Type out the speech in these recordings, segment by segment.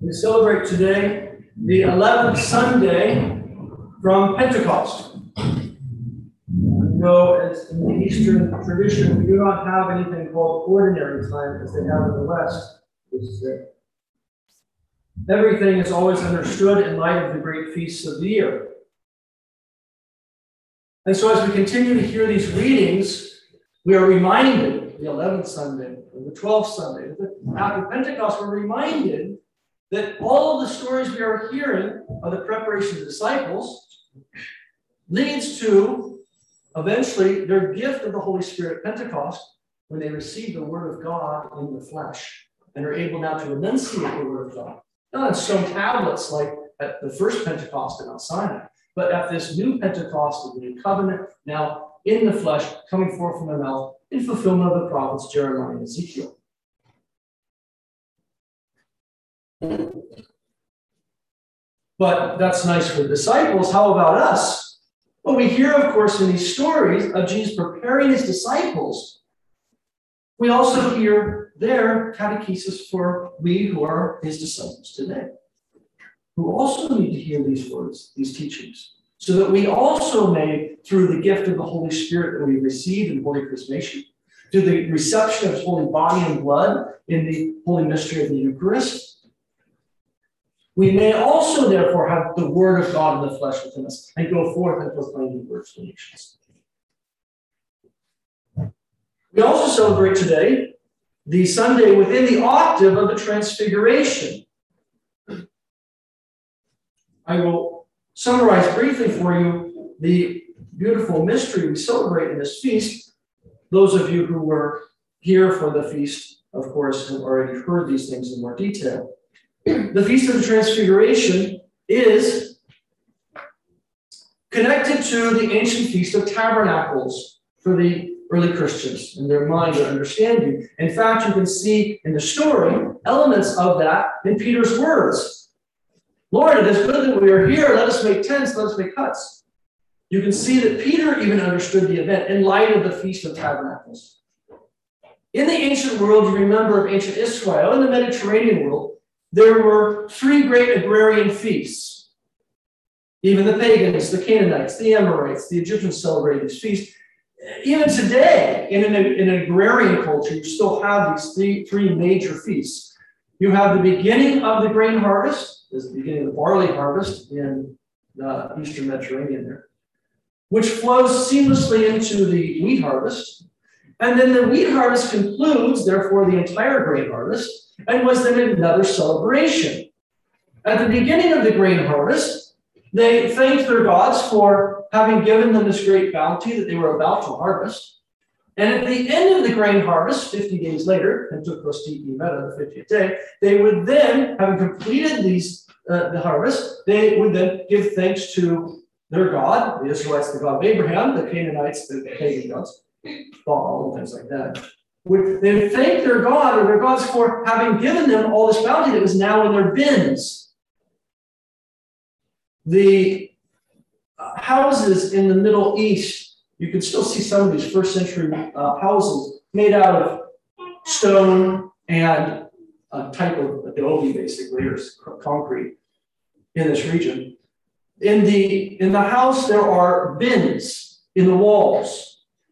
We celebrate today the 11th Sunday from Pentecost. You know, as in the Eastern tradition, we do not have anything called ordinary time as they have in the West. Everything is always understood in light of the great feasts of the year. And so as we continue to hear these readings, we are reminded, the 11th Sunday, or the 12th Sunday, after Pentecost, we're reminded that all of the stories we are hearing of the preparation of the disciples leads to, eventually, their gift of the Holy Spirit at Pentecost, when they receive the Word of God in the flesh and are able now to enunciate the Word of God. Not on stone tablets like at the first Pentecost at Mount Sinai, but at this new Pentecost of the new covenant, now in the flesh, coming forth from their mouth in fulfillment of the prophets Jeremiah and Ezekiel. But that's nice for the disciples. How about us? Well, we hear, of course, in these stories of Jesus preparing his disciples. We also hear their catechesis for we who are his disciples today, who also need to hear these words, these teachings, so that we also may, through the gift of the Holy Spirit that we receive in Holy Chrismation, through the reception of his holy body and blood in the holy mystery of the Eucharist, we may also, therefore, have the Word of God in the flesh within us and go forth and proclaim the words to the nations. We also celebrate today the Sunday within the octave of the Transfiguration. I will summarize briefly for you the beautiful mystery we celebrate in this feast. Those of you who were here for the feast, of course, have already heard these things in more detail. The Feast of the Transfiguration is connected to the ancient Feast of Tabernacles for the early Christians in their mind or understanding. In fact, you can see in the story elements of that in Peter's words. Lord, it is good that we are here. Let us make tents, let us make huts. You can see that Peter even understood the event in light of the Feast of Tabernacles. In the ancient world, you remember of ancient Israel, in the Mediterranean world, there were three great agrarian feasts. Even the pagans, the Canaanites, the Amorites, the Egyptians celebrated these feasts. Even today, in an agrarian culture, you still have these three major feasts. You have the beginning of the grain harvest, this is the beginning of the barley harvest in the Eastern Mediterranean there, which flows seamlessly into the wheat harvest. And then the wheat harvest concludes, therefore, the entire grain harvest, and was then another celebration. At the beginning of the grain harvest, they thanked their gods for having given them this great bounty that they were about to harvest. And at the end of the grain harvest, 50 days later, Pentecost Meta, the 50th day, they would then, having completed the harvest, they would then give thanks to their God, the Israelites, the God of Abraham, the Canaanites, the pagan gods, Baal, and things like that. They would thank their God or their gods for having given them all this bounty that was now in their bins. The houses in the Middle East, you can still see some of these first century houses made out of stone and a type of adobe, basically, or concrete in this region. In the house, there are bins in the walls.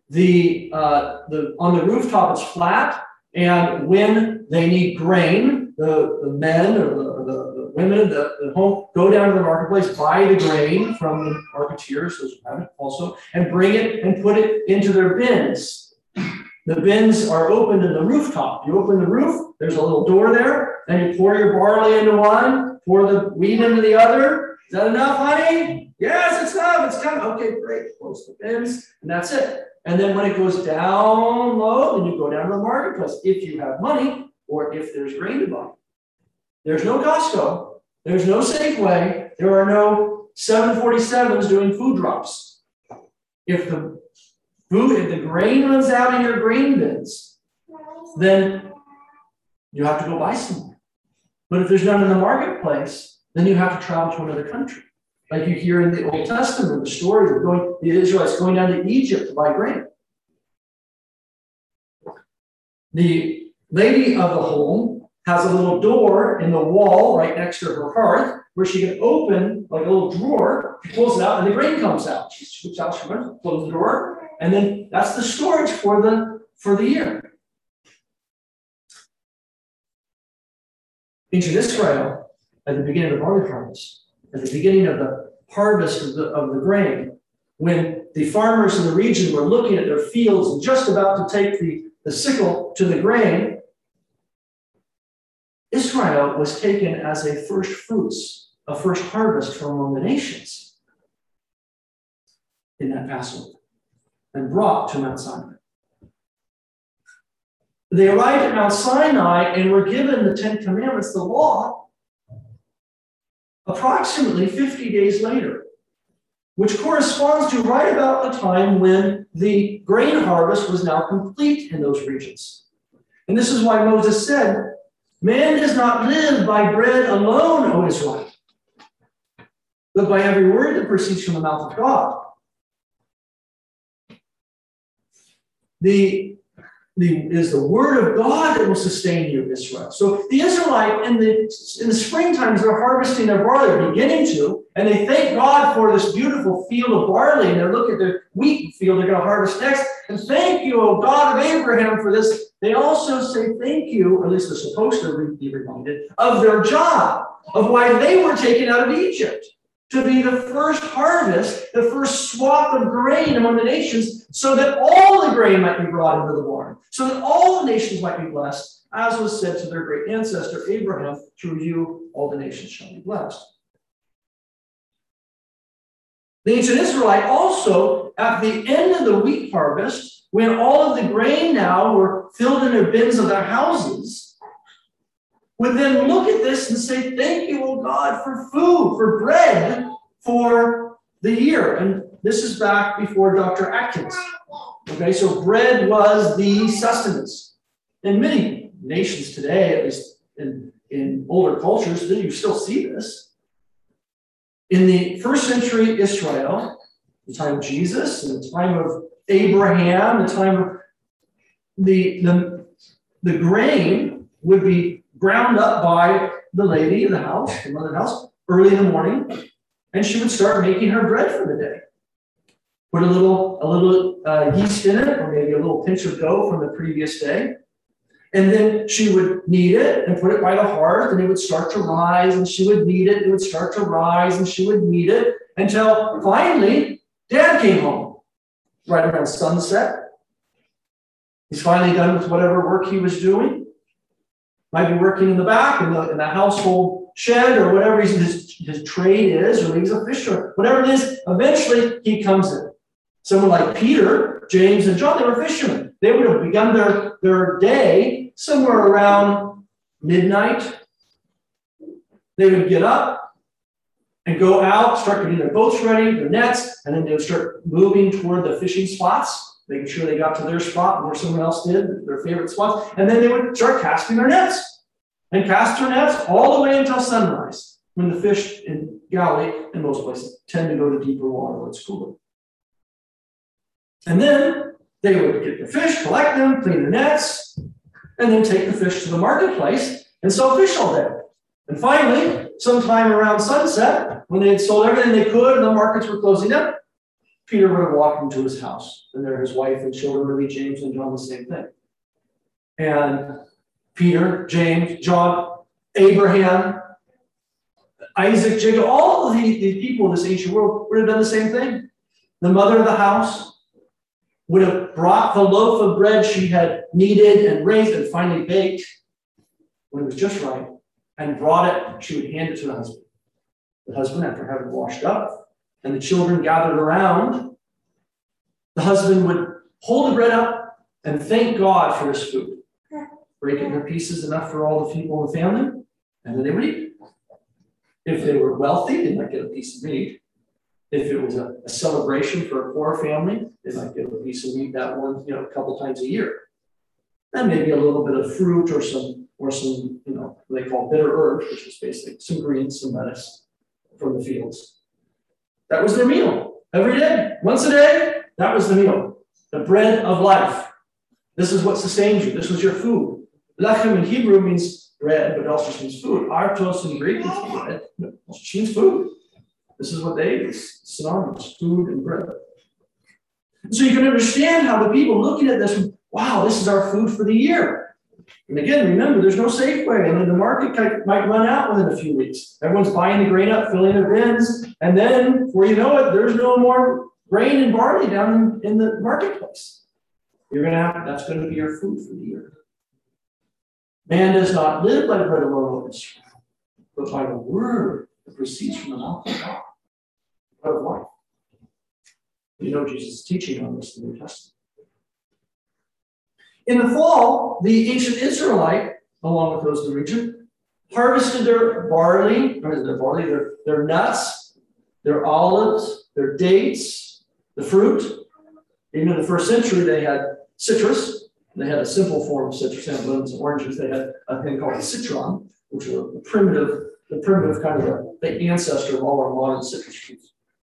On the rooftop, it's flat, and when they need grain, the men or the women in the home go down to the marketplace, buy the grain from the marketeers, those who have it also, and bring it and put it into their bins. The bins are opened in the rooftop. You open the roof, there's a little door there, and you pour your barley into one, pour the wheat into the other. Is that enough, honey? Yes, it's enough. It's done. Okay, great. Close the bins, and that's it. And then when it goes down low, then you go down to the marketplace if you have money or if there's grain to buy. There's no Costco. There's no Safeway. There are no 747s doing food drops. If the grain runs out in your grain bins, then you have to go buy some more. But if there's none in the marketplace, then you have to travel to another country. Like you hear in the Old Testament, the stories of the Israelites going down to Egypt to buy grain. The lady of the home has a little door in the wall right next to her hearth where she can open like a little drawer. She pulls it out and the grain comes out. She scoops out, she runs, closes the door, and then that's the storage for the year. Ancient Israel, at the beginning of the barley harvest, at the beginning of the harvest of the grain, when the farmers in the region were looking at their fields and just about to take the sickle to the grain, Israel was taken as a first fruits, a first harvest from among the nations in that Passover and brought to Mount Sinai. They arrived at Mount Sinai and were given the Ten Commandments, the law, approximately 50 days later, which corresponds to right about the time when the grain harvest was now complete in those regions. And this is why Moses said, "Man does not live by bread alone, O Israel, but by every word that proceeds from the mouth of God." It is the word of God that will sustain you, Israel. So the Israelite in the springtime, they're harvesting their barley, beginning to, and they thank God for this beautiful field of barley, and they look at the wheat field they're going to harvest next, and thank you, O God of Abraham, for this. They also say thank you, or at least they're supposed to be reminded, of their job, of why they were taken out of Egypt, to be the first harvest, the first swath of grain among the nations, so that all the grain might be brought into the barn, so that all the nations might be blessed, as was said to their great ancestor Abraham, "Through you all the nations shall be blessed." The ancient Israelite also, at the end of the wheat harvest, when all of the grain now were filled in their bins of their houses, would then look at this and say, "Thank you, O God, for food, for bread, for the year." And this is back before Dr. Atkins. Okay, so bread was the sustenance. In many nations today, at least in older cultures, you still see this. In the first century Israel, the time of Jesus, and the time of Abraham, the time of the grain would be ground up by the lady in the house, the mother of the house, early in the morning, and she would start making her bread for the day. Put a little yeast in it, or maybe a little pinch of dough from the previous day. And then she would knead it and put it by the hearth, and it would start to rise, and she would knead it, it would start to rise, and she would knead it, until finally Dad came home, right around sunset. He's finally done with whatever work he was doing. Might be working in the back, in the household shed, or whatever his trade is, or maybe he's a fisher, whatever it is, eventually he comes in. Someone like Peter, James, and John, they were fishermen. They would have begun their day somewhere around midnight. They would get up and go out, start getting their boats ready, their nets, and then they would start moving toward the fishing spots, making sure they got to their spot where someone else did, their favorite spots, and then they would start casting their nets, and cast their nets all the way until sunrise, when the fish in Galilee, in most places, tend to go to deeper water where it's cooler. And then they would get the fish, collect them, clean their nets, and then take the fish to the marketplace and sell fish all day. And finally, sometime around sunset, when they had sold everything they could and the markets were closing up, Peter would have walked into his house, and there his wife and children would be James and John, the same thing. And Peter, James, John, Abraham, Isaac, Jacob, all of the people in this ancient world would have done the same thing. The mother of the house would have brought the loaf of bread she had kneaded and raised and finally baked when it was just right, and brought it. She would hand it to the husband. The husband, after having washed up, and the children gathered around, the husband would hold the bread up and thank God for his food, break it into pieces enough for all the people in the family, and then they would eat. If they were wealthy, they might get a piece of meat. If it was a celebration for a poor family, they might get a piece of meat that one, a couple times a year. And maybe a little bit of fruit or some, what they call bitter herbs, which is basically some greens, some lettuce from the fields. That was their meal every day. Once a day, that was the meal. The bread of life. This is what sustains you. This was your food. Lechem in Hebrew means bread, but it also just means food. Artos in Greek means bread, but it also just means food. This is what they ate, synonymous, food and bread. So you can understand how the people looking at this, wow, this is our food for the year. And again, remember, there's no Safeway, and then the market might run out within a few weeks. Everyone's buying the grain up, filling their bins, and then, before you know it, there's no more grain and barley down in the marketplace. That's going to be your food for the year. Man does not live by bread alone, but by the word that proceeds from the mouth of God. Bread of life. You know Jesus is teaching on this in the New Testament. In the fall, the ancient Israelite, along with those in the region, harvested their barley, their nuts, their olives, their dates, the fruit. Even in the first century, they had citrus. They had a simple form of citrus, they had lemons and oranges. They had a thing called the citron, which was the primitive kind of the ancestor of all our modern citrus fruits.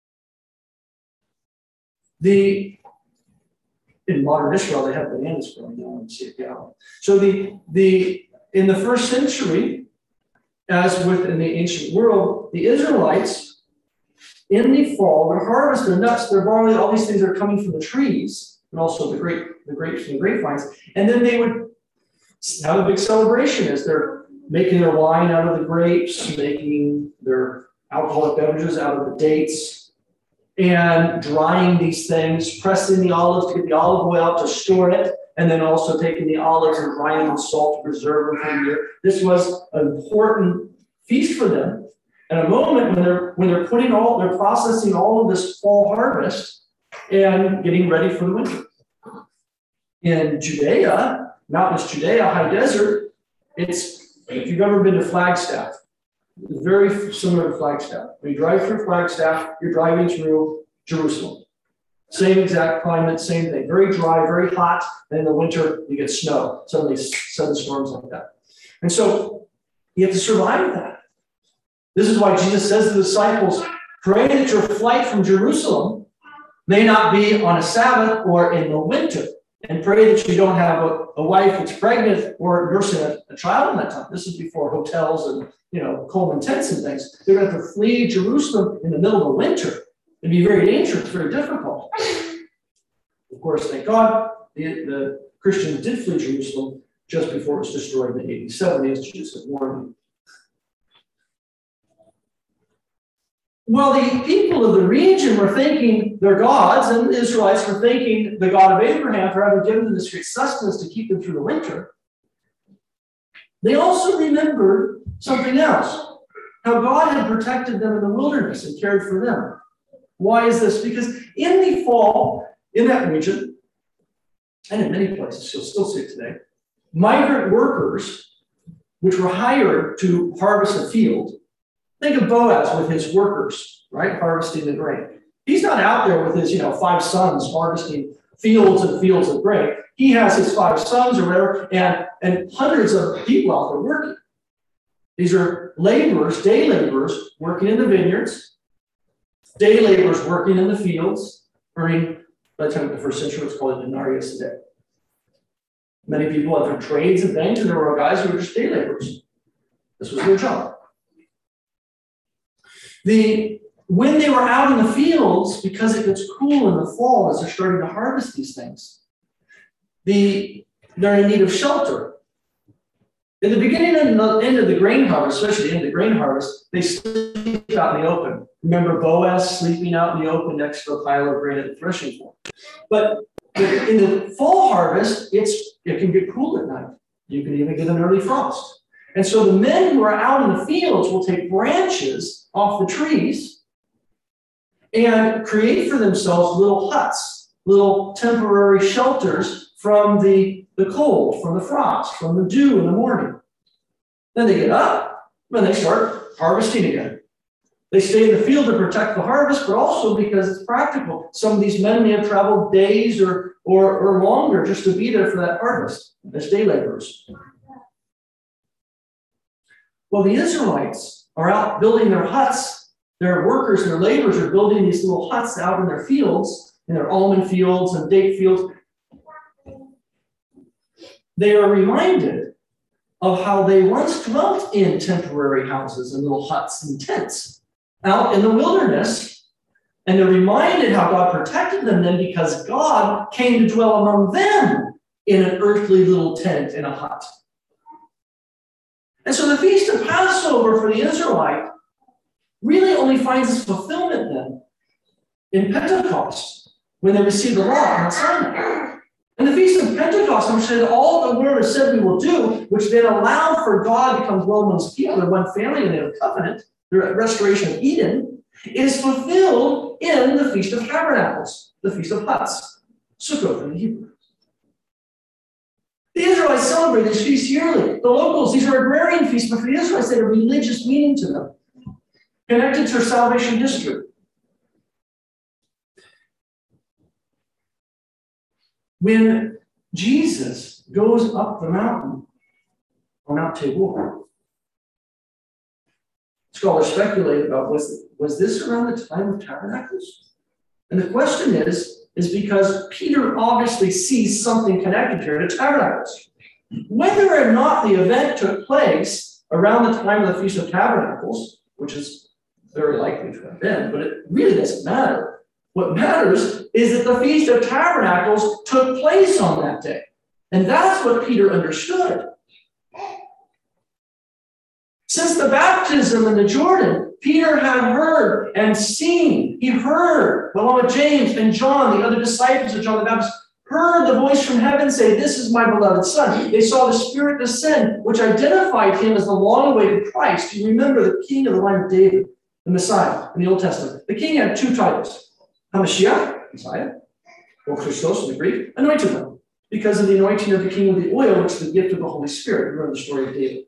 In modern Israel, they have bananas growing now in Sea of Galilee. So in the first century, as within the ancient world, the Israelites, in the fall, would harvest their nuts, their barley, all these things are coming from the trees, and also the grapes and the grapevines. And then they would have a big celebration as they're making their wine out of the grapes, making their alcoholic beverages out of the dates, and drying these things, pressing the olives to get the olive oil out to store it, and then also taking the olives and drying them in salt to preserve them for the year. This was an important feast for them, and a moment when they're processing all of this fall harvest and getting ready for the winter. In Judea, mountainous Judea, high desert, if you've ever been to Flagstaff, it's very similar to Flagstaff. When you drive through Flagstaff, you're driving through Jerusalem. Same exact climate, same thing. Very dry, very hot, and in the winter, you get snow. Suddenly, sudden storms like that. And so, you have to survive that. This is why Jesus says to the disciples, pray that your flight from Jerusalem may not be on a Sabbath or in the winter. And pray that you don't have a wife that's pregnant or nursing a child in that time. This is before hotels and Coleman tents and things. They're going to have to flee Jerusalem in the middle of the winter. It'd be very dangerous, very difficult. Of course, thank God, the Christians did flee Jerusalem just before it was destroyed in the AD 70, as Jesus had warned them. Well, the people of the region were thinking their gods, and the Israelites were thanking the God of Abraham for having given them this great sustenance to keep them through the winter. They also remembered something else, how God had protected them in the wilderness and cared for them. Why is this? Because in the fall, in that region, and in many places, you'll still see it today, migrant workers, which were hired to harvest a field. Think of Boaz with his workers, right, harvesting the grain. He's not out there with his, 5 sons harvesting fields and fields of grain. He has his 5 sons or whatever, and hundreds of people out there working. These are laborers, day laborers, working in the vineyards, day laborers working in the fields, earning, by the time of the first century, it's called a denarius a day. Many people have their trades and things, and there were guys who were just day laborers. This was their job. When they were out in the fields, because it gets cool in the fall as they're starting to harvest these things, they're in need of shelter. In the beginning and the end of the grain harvest, especially the end of the grain harvest, they sleep out in the open. Remember Boaz sleeping out in the open next to a pile of grain at the threshing floor. But in the fall harvest, it can get cool at night. You can even get an early frost. And so the men who are out in the fields will take branches off the trees and create for themselves little huts, little temporary shelters from the cold, from the frost, from the dew in the morning. Then they get up and they start harvesting again. They stay in the field to protect the harvest, but also because it's practical. Some of these men may have traveled days or longer just to be there for that harvest as day laborers. Well, the Israelites are out building their huts. Their workers, their laborers are building these little huts out in their fields, in their almond fields and date fields. They are reminded of how they once dwelt in temporary houses and little huts and tents out in the wilderness. And they're reminded how God protected them then because God came to dwell among them in an earthly little tent in a hut. And so the Feast of Passover for the Israelite really only finds its fulfillment then in Pentecost, when they received the law on Sinai. And the Feast of Pentecost, which said all the word is said we will do, which then allowed for God to come dwell among his people, they're one family and they have a covenant, the restoration of Eden, is fulfilled in the Feast of Tabernacles, the Feast of Huts, Sukkot in the Hebrew. The Israelites celebrate these feasts yearly. The locals, these are agrarian feasts, but for the Israelites, they had a religious meaning to them, connected to their salvation history. When Jesus goes up the mountain on Mount Tabor, scholars speculate about was this around the time of Tabernacles? And the question is because Peter obviously sees something connected here to Tabernacles. Whether or not the event took place around the time of the Feast of Tabernacles, which is very likely to have been, but it really doesn't matter. What matters is that the Feast of Tabernacles took place on that day. And that's what Peter understood. Since the baptism in the Jordan, Peter had heard and seen. He heard, along with James and John, the other disciples of John the Baptist, heard the voice from heaven say, "This is my beloved Son." They saw the Spirit descend, which identified him as the long-awaited Christ. You remember the king of the line of David, the Messiah in the Old Testament. The king had two titles. HaMashiach, Messiah, or Christos in the Greek, anointed one, because of the anointing of the king with the oil, which is the gift of the Holy Spirit. Remember the story of David.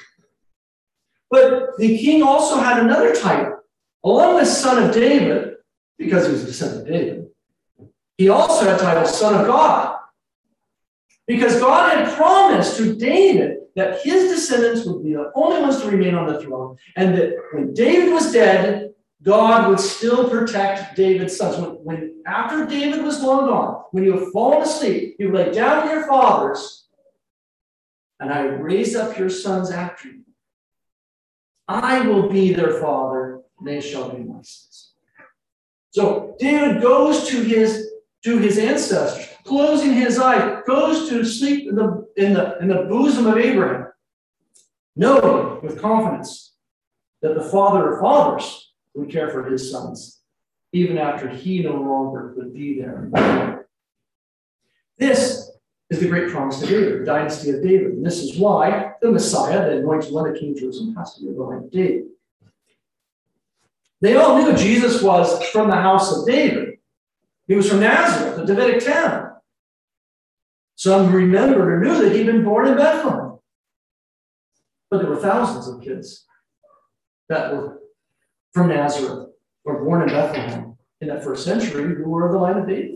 But the king also had another title, along with Son of David, because he was a descendant of David. He also had the title Son of God, because God had promised to David that his descendants would be the only ones to remain on the throne, and that when David was dead, God would still protect David's sons. When after David was long gone, when you have fallen asleep, you lay down with your fathers, and I raise up your sons after you. I will be their father, and they shall be my sons. So David goes to his ancestors, closing his eyes, goes to sleep in the bosom of Abraham, knowing with confidence that the Father of fathers would care for his sons, even after he no longer would be there. This is the great promise to David, the dynasty of David. And this is why the Messiah, the anointed one, the King of Jerusalem, has to be the line of David. They all knew Jesus was from the house of David. He was from Nazareth, the Davidic town. Some remembered or knew that he'd been born in Bethlehem. But there were thousands of kids that were from Nazareth or born in Bethlehem in that first century who were of the line of David.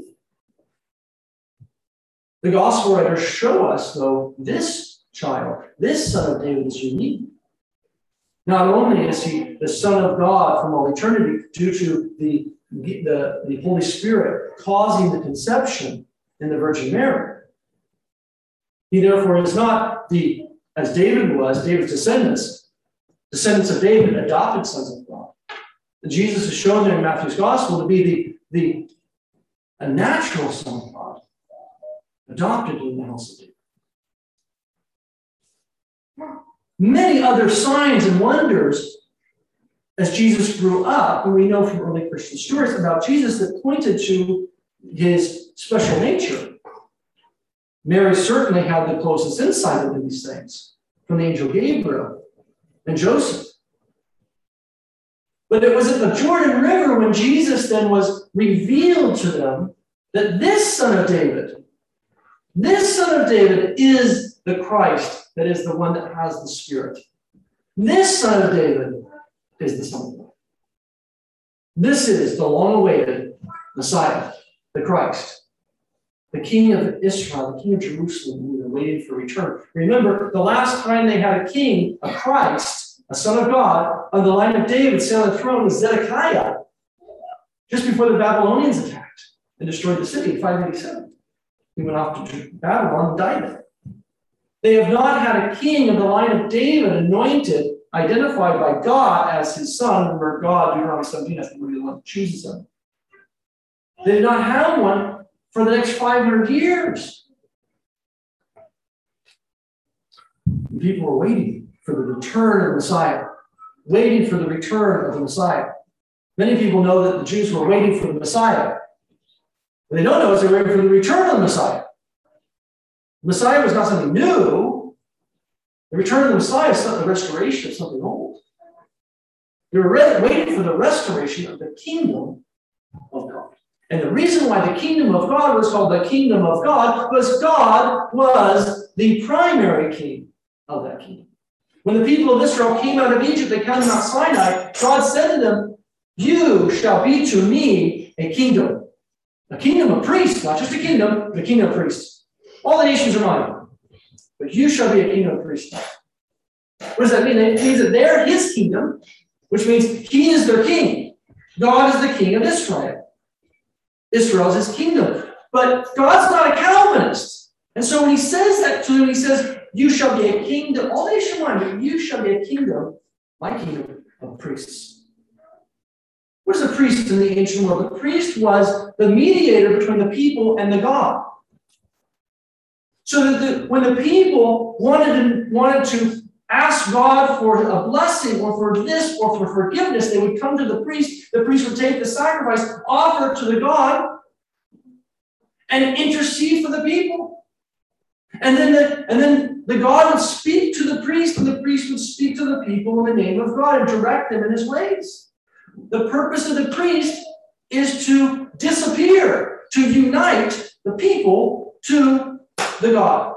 The gospel writers show us, though, this child, this son of David, is unique. Not only is he the Son of God from all eternity due to the Holy Spirit causing the conception in the Virgin Mary, he therefore is not as David was, David's descendants of David, adopted sons of God. And Jesus is shown there in Matthew's gospel to be a natural son of God, adopted in the house of David. Many other signs and wonders as Jesus grew up, and we know from early Christian stories about Jesus that pointed to his special nature. Mary certainly had the closest insight into these things from the angel Gabriel and Joseph. But it was at the Jordan River when Jesus then was revealed to them that this Son of David is the Christ, that is the one that has the Spirit. This Son of David is the Son of God. This is the long-awaited Messiah, the Christ, the King of Israel, the King of Jerusalem, who were waiting for return. Remember, the last time they had a king, a Christ, a Son of God, on the line of David, sitting on the throne was Zedekiah, just before the Babylonians attacked and destroyed the city in 587. He went off to Babylon and died there. They have not had a king of the line of David anointed, identified by God as his son. Remember, God, Deuteronomy 17, has to be the one who chooses him. They did not have one for the next 500 years. The people were waiting for the return of the Messiah, waiting for the return of the Messiah. Many people know that the Jews were waiting for the Messiah. What they don't know is they were waiting for the return of the Messiah. The Messiah was not something new. The return of the Messiah is not the restoration of something old. They were waiting for the restoration of the kingdom of God. And the reason why the kingdom of God was called the kingdom of God was God was the primary king of that kingdom. When the people of Israel came out of Egypt, they came to Mount Sinai, God said to them, "You shall be to me a kingdom of priests, not just a kingdom, but a kingdom of priests. All the nations are mine, but you shall be a kingdom of priests." What does that mean? It means that they're his kingdom, which means he is their king. God is the king of Israel. Israel is his kingdom. But God's not a Calvinist. And so when he says that to them, he says, "You shall be a kingdom, all nations are mine, but you shall be a kingdom, my kingdom of priests." What is a priest in the ancient world? The priest was the mediator between the people and the God. So that when the people wanted to ask God for a blessing or for this or for forgiveness, they would come to the priest. The priest would take the sacrifice, offer it to the God, and intercede for the people. And then the God would speak to the priest, and the priest would speak to the people in the name of God and direct them in his ways. The purpose of the priest is to disappear, to unite the people to the God.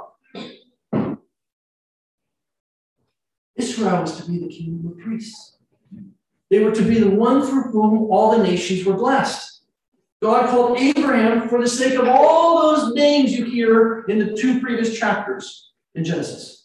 Israel was to be the kingdom of priests. They were to be the one through whom all the nations were blessed. God called Abraham for the sake of all those names you hear in the 2 previous chapters in Genesis.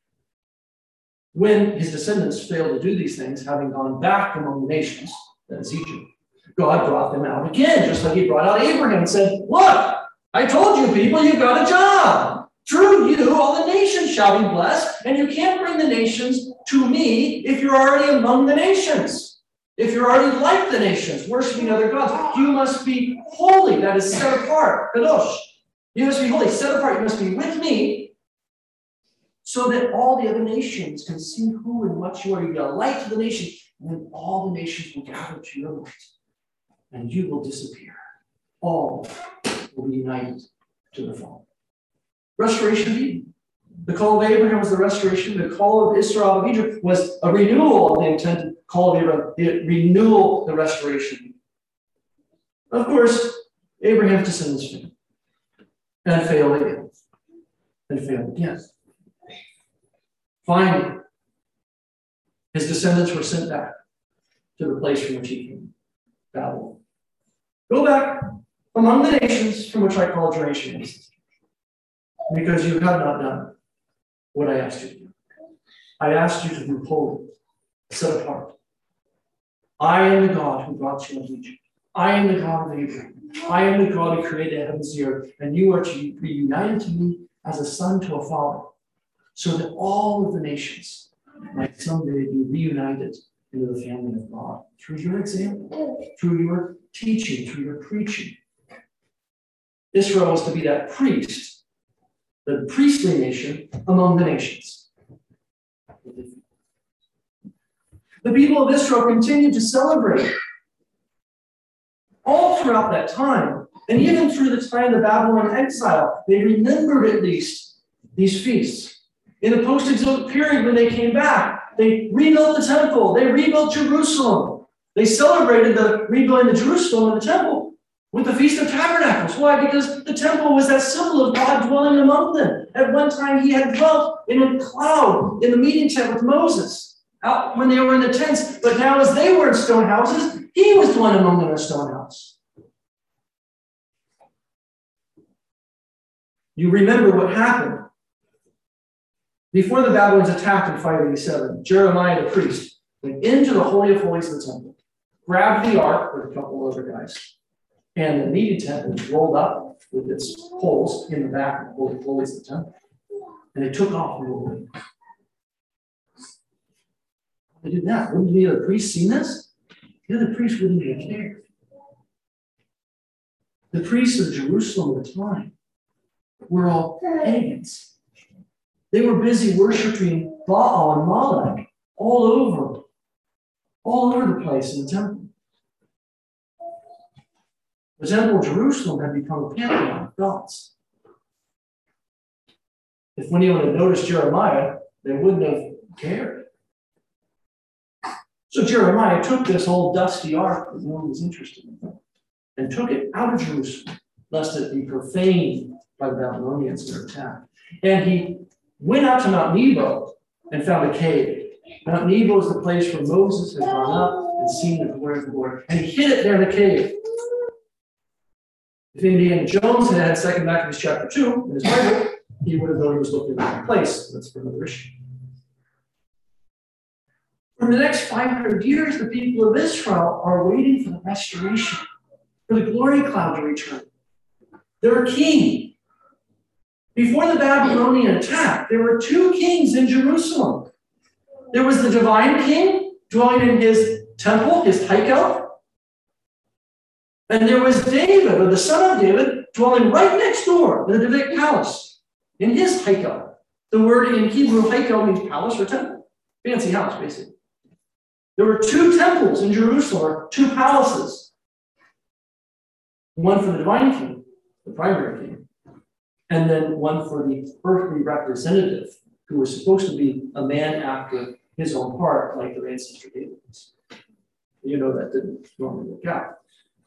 When his descendants failed to do these things, having gone back among the nations, that is Egypt, God brought them out again, just like he brought out Abraham and said, "Look, I told you people, you've got a job. Through you, all the nations shall be blessed, and you can't bring the nations to me if you're already among the nations. If you're already like the nations, worshiping other gods. You must be holy, that is set apart, kadosh. You must be holy, set apart, you must be with me, so that all the other nations can see who and what you are. You be a light to the nation, and then all the nations will gather to your light, and you will disappear. All will be united to the Father." Restoration of Eden. The call of Abraham was the restoration. The call of Israel of Egypt was a renewal of the intended call of Abraham, the renewal, the restoration. Of course, Abraham's descendants failed. And failed again. And failed again. Finally, his descendants were sent back to the place from which he came, Babylon. Go back among the nations from which I called your nations, because you have not done what I asked you to do. I asked you to be holy, set apart. I am the God who brought you out of Egypt. I am the God of Abraham. I am the God who created the heavens and the earth, and you are to be united to me as a son to a father, so that all of the nations might someday be reunited into the family of God through your example, through your teaching, through your preaching. Israel was to be that priest, the priestly nation among the nations. The people of Israel continued to celebrate all throughout that time, and even through the time of Babylon exile. They remembered at least these feasts. In the post-exilic period, when they came back, they rebuilt the temple, they rebuilt Jerusalem. They celebrated the rebuilding of Jerusalem and the temple with the Feast of Tabernacles. Why? Because the temple was that symbol of God dwelling among them. At one time, he had dwelt in a cloud in the meeting tent with Moses, out when they were in the tents. But now, as they were in stone houses, he was dwelling among them in a stone house. You remember what happened. Before the Babylonians attacked in 587, Jeremiah the priest went into the Holy of Holies of the temple, grabbed the ark with a couple of other guys, and the meeting tent was rolled up with its poles in the back of the Holy of Holies of the temple. And they took off and were away. They did that. Wouldn't the other priests seen this? The other priests wouldn't even care. The priests of Jerusalem at the time were all pagans. They were busy worshiping Baal and Molech all over the place in the temple. The temple of Jerusalem had become a pantheon of gods. If anyone had noticed Jeremiah, they wouldn't have cared. So Jeremiah took this old dusty ark that no one was interested in and took it out of Jerusalem, lest it be profaned by the Babylonians in their attack. And he went out to Mount Nebo and found a cave. Mount Nebo is the place where Moses had gone up and seen the glory of the Lord. And he hid it there in the cave. If Indiana Jones had had 2 Maccabees chapter 2 in his Bible, he would have known he was looking at the place. That's for another issue. For the next 500 years, the people of Israel are waiting for the restoration, for the glory cloud to return. Their king. Before the Babylonian attack, there were 2 kings in Jerusalem. There was the divine king dwelling in his temple, his Heikel. And there was David, or the son of David, dwelling right next door in the Davidic palace, in his Heikel. The word in Hebrew, Heikel, means palace or temple. Fancy house, basically. There were 2 temples in Jerusalem, or 2 palaces. One for the divine king, the primary king, and then one for the earthly representative, who was supposed to be a man after his own heart, like their ancestor David was. You know that didn't normally work out.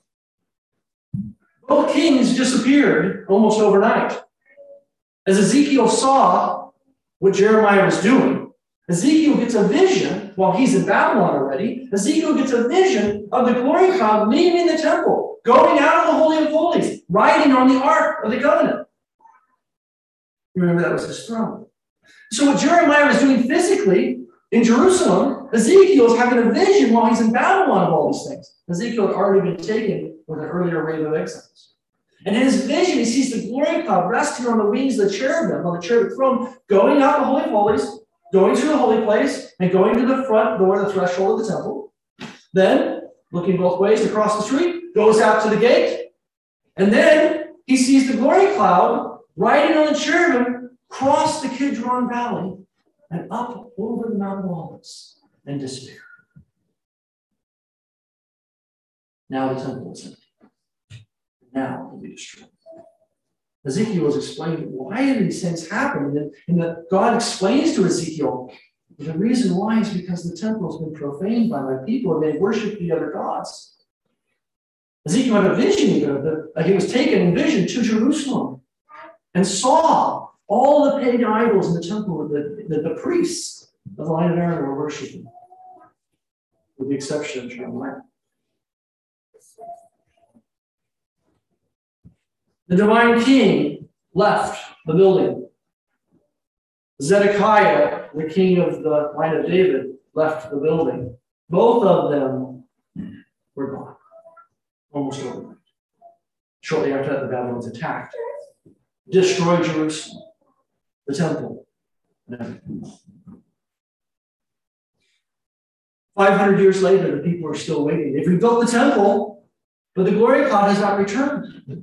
Both kings disappeared almost overnight. As Ezekiel saw what Jeremiah was doing, Ezekiel gets a vision while he's in Babylon already. Ezekiel gets a vision of the glory cloud leaving the temple, going out of the Holy of Holies, riding on the Ark of the Covenant. Remember, that was his throne. So what Jeremiah was doing physically in Jerusalem, Ezekiel is having a vision while he's in Babylon of all these things. Ezekiel had already been taken with an earlier wave of exiles. And in his vision, he sees the glory cloud resting on the wings of the cherubim, on the cherub throne, going out the Holy of Holies, going through the holy place, and going to the front door, the threshold of the temple. Then, looking both ways across the street, goes out to the gate. And then he sees the glory cloud riding on the cherubim, cross the Kidron Valley, and up over the Mount of Olives, and disappear. Now the temple is empty. Now it will be destroyed. Ezekiel was explaining why did these things happen, and God explains to Ezekiel the reason why is because the temple has been profaned by my people and they worship the other gods. Ezekiel had a vision even. He was taken in vision to Jerusalem and saw all the pagan idols in the temple that the priests of the line of Aaron were worshiping, with the exception of Jeremiah. The divine king left the building. Zedekiah, the king of the line of David, left the building. Both of them were gone, almost overnight. Shortly after that, the Babylonians attacked, destroyed Jerusalem, the temple, and everything. 500 years later, the people are still waiting. They've rebuilt the temple, but the glory cloud has not returned.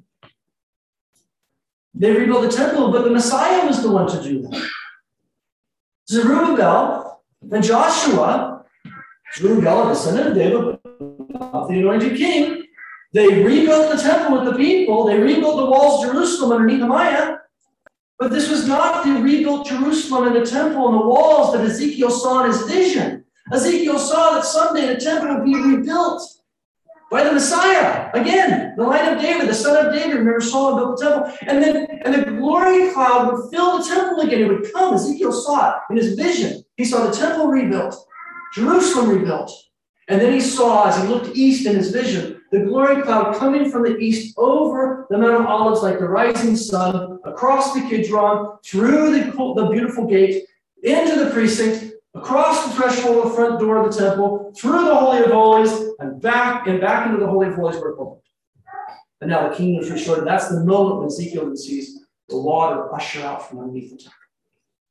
They rebuilt the temple, but the Messiah was the one to do that. Zerubbabel and Joshua, Zerubbabel, a descendant of David, the anointed king, they rebuilt the temple with the people. They rebuilt the walls of Jerusalem under Nehemiah. But this was not the rebuilt Jerusalem and the temple and the walls that Ezekiel saw in his vision. Ezekiel saw that someday the temple would be rebuilt by the Messiah. Again, the line of David, the son of David. Remember, Solomon built the temple. And the glory cloud would fill the temple again. It would come. Ezekiel saw it in his vision. He saw the temple rebuilt, Jerusalem rebuilt. And then he saw, as he looked east in his vision, the glory cloud coming from the east over the Mount of Olives like the rising sun, across the Kidron, through the beautiful gate, into the precinct, across the threshold of the front door of the temple, through the Holy of Holies, and back into the Holy of Holies where it belonged. And now the kingdom is restored. And that's the moment when Ezekiel sees the water usher out from underneath the temple.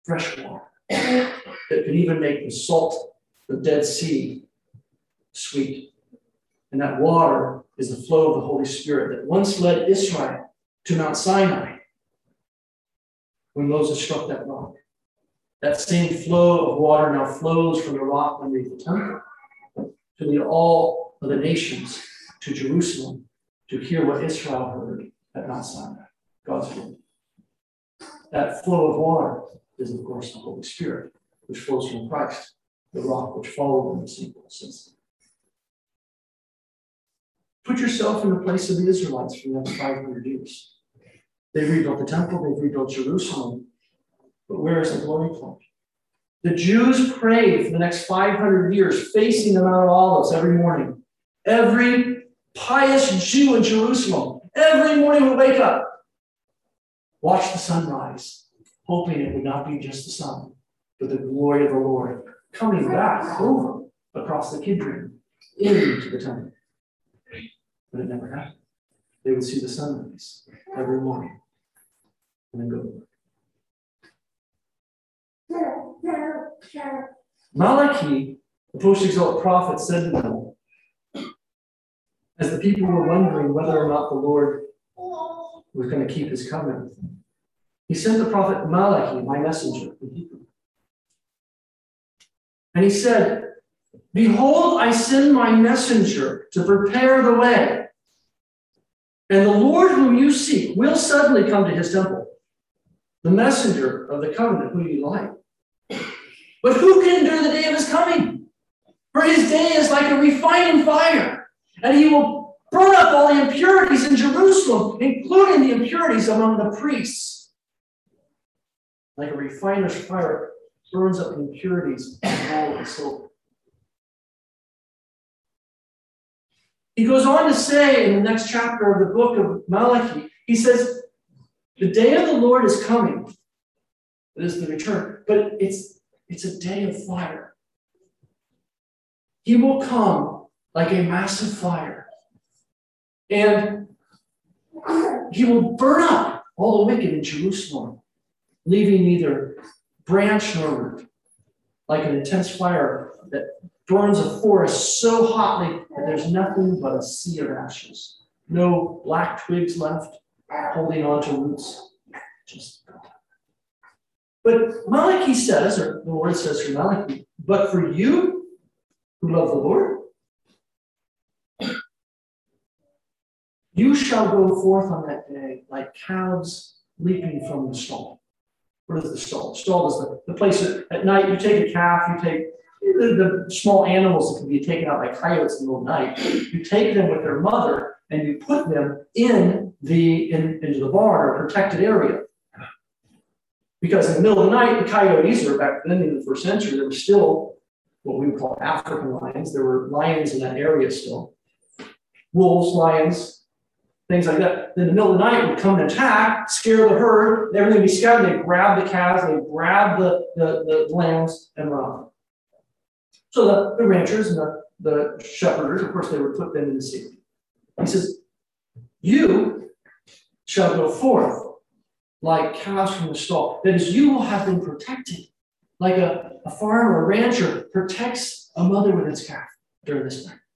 fresh water that could even make the salt, the Dead Sea, sweet. And that water is the flow of the Holy Spirit that once led Israel to Mount Sinai when Moses struck that rock. That same flow of water now flows from the rock underneath the temple to lead all of the nations to Jerusalem to hear what Israel heard at Mount Sinai, God's word. That flow of water is, of course, the Holy Spirit, which flows from Christ, the rock which followed in the sequences. Put yourself in the place of the Israelites for the next 500 years. They rebuilt the temple, they've rebuilt Jerusalem, but where is the glory point? The Jews prayed for the next 500 years, facing the Mount of Olives every morning. Every pious Jew in Jerusalem, every morning would wake up, watch the sunrise, hoping it would not be just the sun, but the glory of the Lord coming back over across the Kidron into the temple. But it never happened. They would see the sunrise every morning and then go to work. Malachi, the post-exilic prophet, said to them, as the people were wondering whether or not the Lord was going to keep his covenant with them, he sent the prophet Malachi, my messenger, in Hebrew. And he said, behold, I send my messenger to prepare the way. And the Lord whom you seek will suddenly come to his temple. The messenger of the covenant who you like. But who can endure the day of his coming? For his day is like a refining fire, and he will burn up all the impurities in Jerusalem, including the impurities among the priests. Like a refiner's fire burns up the impurities in gold and silver. He goes on to say in the next chapter of the book of Malachi, he says, the day of the Lord is coming. It is the return, but it's a day of fire. He will come like a massive fire, and he will burn up all the wicked in Jerusalem, leaving neither branch nor root, like an intense fire that burns a forest so hotly that there's nothing but a sea of ashes. No black twigs left holding on to roots. Just gone. But Malachi says, or the Lord says for Malachi, but for you who love the Lord, you shall go forth on that day like calves leaping from the stall. What is the stall? The stall is the place that at night you take a calf, you take the small animals that can be taken out by coyotes in the middle of the night. You take them with their mother and you put them into the barn or protected area. Because in the middle of the night, the coyotes, or back then in the first century, there were still what we would call African lions. There were lions in that area still. Wolves, lions, things like that. Then in the middle of the night would come and attack, scare the herd, everything would be scattered. They'd grab the calves, they'd grab the lambs and run. So the ranchers and the shepherders, of course, they would put them in the safety. He says, you shall go forth like calves from the stall. That is, you will have been protected, like a farmer, a rancher protects a mother with its calf during this time.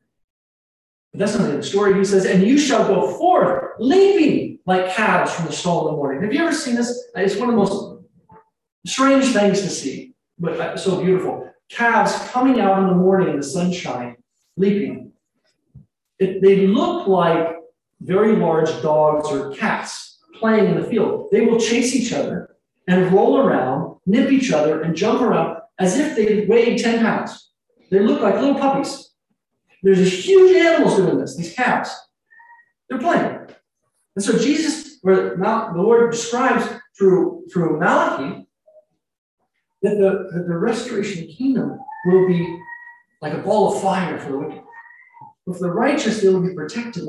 But that's not the story. He says, and you shall go forth leaping like calves from the stall in the morning. Have you ever seen this? It's one of the most strange things to see, but so beautiful. Calves coming out in the morning in the sunshine, leaping. They look like very large dogs or cats playing in the field. They will chase each other and roll around, nip each other, and jump around as if they weighed 10 pounds. They look like little puppies. There's these huge animals doing this, these calves. They're playing. And so Jesus, or the Lord describes through Malachi, that the restoration of the kingdom will be like a ball of fire for the wicked. But for the righteous, they will be protected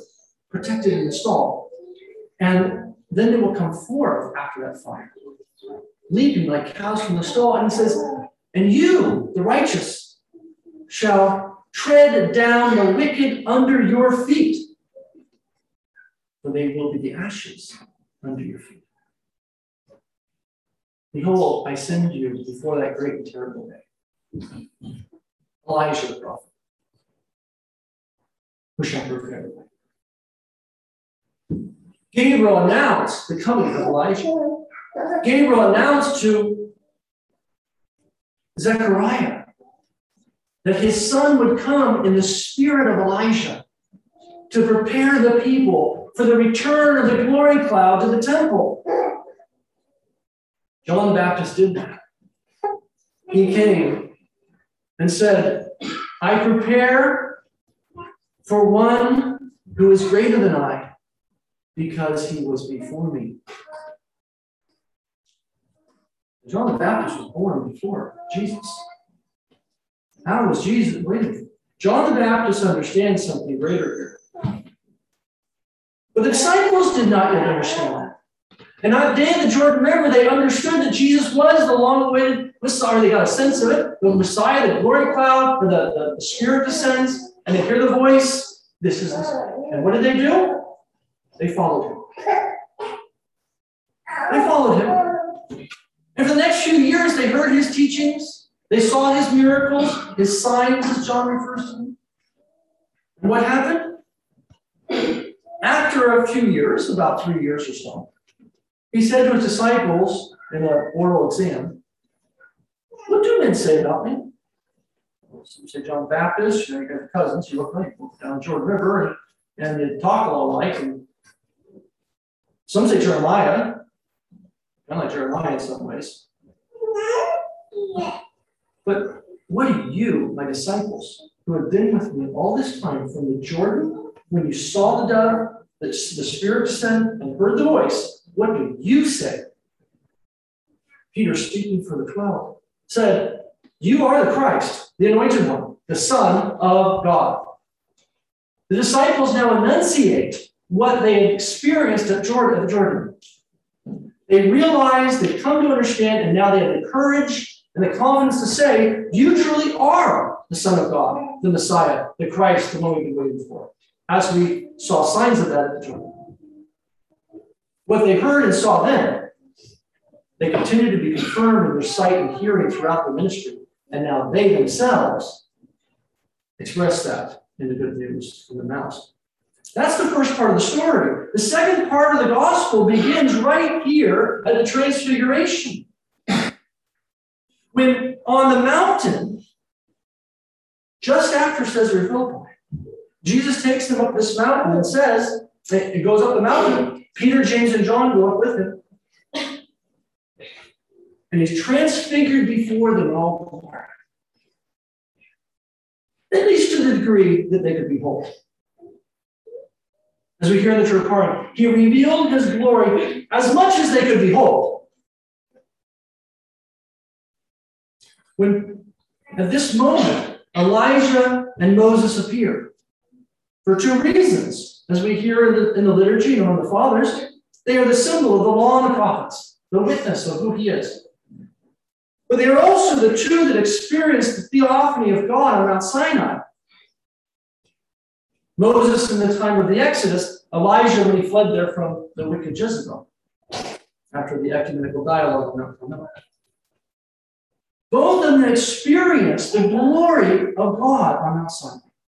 in the stall. And then they will come forth after that fire, leaping like cows from the stall. And he says, and you, the righteous, shall tread down the wicked under your feet, for they will be the ashes under your feet. Behold, I send you before that great and terrible day. Elijah the prophet, who shall prepare the way. Gabriel announced the coming of Elijah. Gabriel announced to Zechariah that his son would come in the spirit of Elijah to prepare the people for the return of the glory cloud to the temple. John the Baptist did that. He came and said, I prepare for one who is greater than I, because he was before me. John the Baptist was born before Jesus. How was Jesus waiting? John the Baptist understands something greater here. But the disciples did not yet understand that. And on the day of the Jordan River, they understood that Jesus was the long-awaited Messiah. They got a sense of it. The Messiah, the glory cloud, or the Spirit descends, and they hear the voice. This is the Messiah. And what did they do? They followed him. They followed him. And for the next few years, they heard his teachings. They saw his miracles, his signs, as John refers to them. And what happened? After a few years, about 3 years or so, he said to his disciples in an oral exam, what do men say about me? Some say John the Baptist, you got cousins, you look like down the Jordan River, and they talk a lot alike. And some say Jeremiah, kind of like Jeremiah in some ways. But what do you, my disciples, who have been with me all this time from the Jordan, when you saw the dove, the Spirit descend, and heard the voice, what do you say? Peter, speaking for the 12, said, you are the Christ, the anointed one, the Son of God. The disciples now enunciate what they had experienced at Jordan. They realized, they've come to understand, and now they have the courage and the confidence to say, you truly are the Son of God, the Messiah, the Christ, the one we've been waiting for. As we saw signs of that at the Jordan. What they heard and saw then, they continue to be confirmed in their sight and hearing throughout the ministry. And now they themselves express that in the good news from the mouth. That's the first part of the story. The second part of the gospel begins right here at the Transfiguration. When on the mountain, just after Caesarea Philippi, Jesus takes them up this mountain and says, it goes up the mountain, Peter, James, and John go up with him. And he's transfigured before them in all glory. At least to the degree that they could behold. As we hear in the church part, he revealed his glory as much as they could behold. When at this moment, Elijah and Moses appear for two reasons. As we hear in the liturgy and among the fathers, they are the symbol of the law and the prophets, the witness of who he is. But they are also the two that experienced the theophany of God on Mount Sinai. Moses in the time of the Exodus, Elijah when he fled there from the wicked Jezebel, after the ecumenical dialogue of Mount Carmel. Both of them experienced the glory of God on Mount Sinai.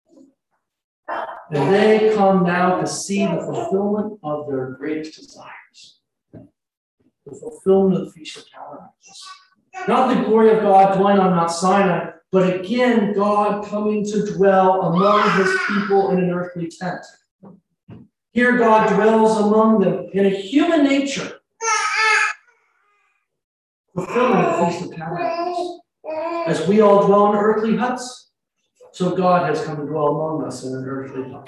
And they come now to see the fulfillment of their greatest desires. The fulfillment of the Feast of Tabernacles. Not the glory of God dwelling on Mount Sinai, but again, God coming to dwell among his people in an earthly tent. Here God dwells among them in a human nature. Fulfilling the Feast of Tabernacles. As we all dwell in earthly huts, so God has come to dwell among us in an earthly hut.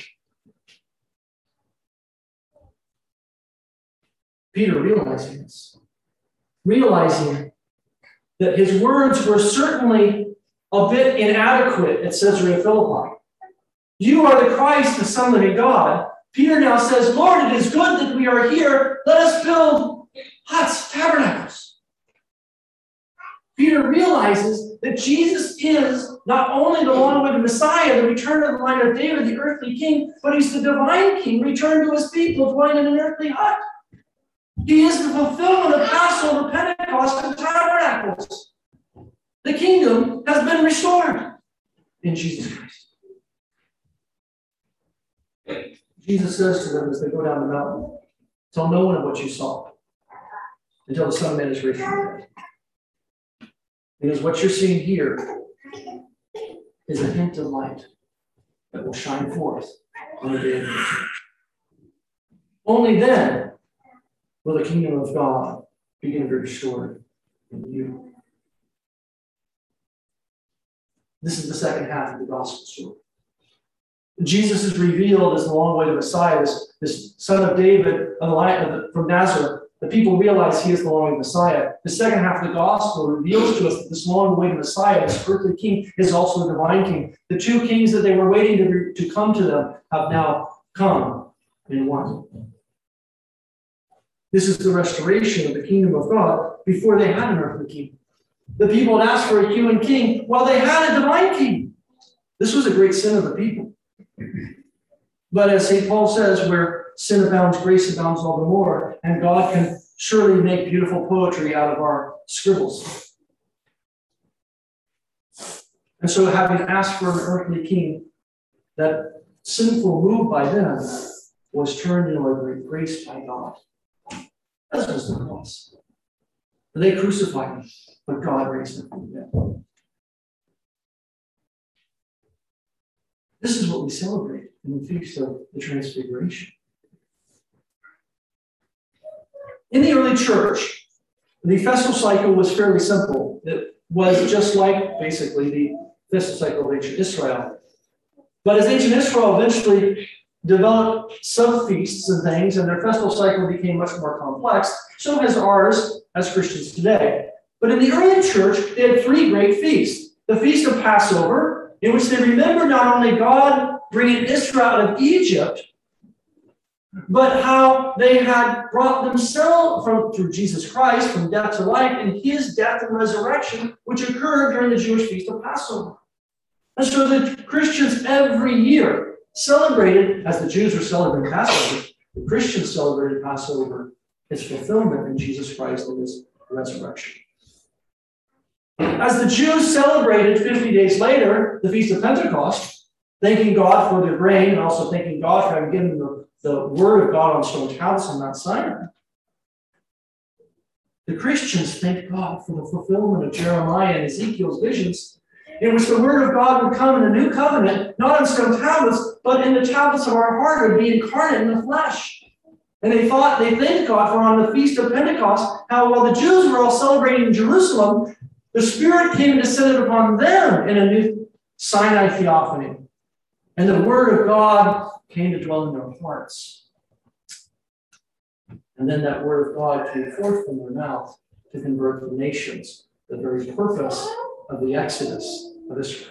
Peter realizing this, realizing that his words were certainly a bit inadequate at Caesarea Philippi. You are the Christ, the Son of the God. Peter now says, Lord, it is good that we are here. Let us build huts, tabernacles. Peter realizes that Jesus is not only the long-awaited Messiah, the return of the line of David, the earthly king, but he's the divine king, returned to his people, dwelling in an earthly hut. He is the fulfillment of Passover, Pentecost, and Tabernacles. The kingdom has been restored in Jesus Christ. Jesus says to them as they go down the mountain, tell no one of what you saw until the Son of Man is raised from the dead. Because what you're seeing here is a hint of light that will shine forth on the day of judgment. Only then will the kingdom of God begin to be restored in you. This is the second half of the gospel story. Jesus is revealed as the long-awaited Messiah, this son of David from Nazareth. The people realize he is the long-awaited Messiah. The second half of the gospel reveals to us that this long-awaited Messiah, this earthly king, is also the divine king. The two kings that they were waiting to come to them have now come in one. This is the restoration of the kingdom of God before they had an earthly king. The people had asked for a human king while they had a divine king. This was a great sin of the people. But as St. Paul says, where sin abounds, grace abounds all the more, and God can surely make beautiful poetry out of our scribbles. And so having asked for an earthly king, that sinful move by them was turned into a great grace by God. As was the cross. They crucified him, but God raised him from the dead. This is what we celebrate in the Feast of the Transfiguration. In the early church, the festal cycle was fairly simple. It was just like, basically, the festal cycle of ancient Israel. But as ancient Israel eventually developed sub-feasts and things, and their festal cycle became much more complex, so has ours as Christians today. But in the early church, they had three great feasts. The Feast of Passover, in which they remember not only God bringing Israel out of Egypt, but how they had brought themselves through Jesus Christ from death to life in his death and resurrection, which occurred during the Jewish Feast of Passover. And so the Christians every year celebrated, as the Jews were celebrating Passover, the Christians celebrated Passover, its fulfillment in Jesus Christ and his resurrection. As the Jews celebrated 50 days later the Feast of Pentecost, thanking God for their grain and also thanking God for having given them the word of God on stone tablets on Mount Sinai, the Christians thank God for the fulfillment of Jeremiah and Ezekiel's visions, in which the word of God would come in a new covenant, not on stone tablets, but in the tablets of our heart, would be incarnate in the flesh. And they thanked God for on the Feast of Pentecost, how while the Jews were all celebrating in Jerusalem, the Spirit came and descended upon them in a new Sinai theophany. And the word of God came to dwell in their hearts. And then that word of God came forth from their mouth to convert the nations, the very purpose of the Exodus of Israel.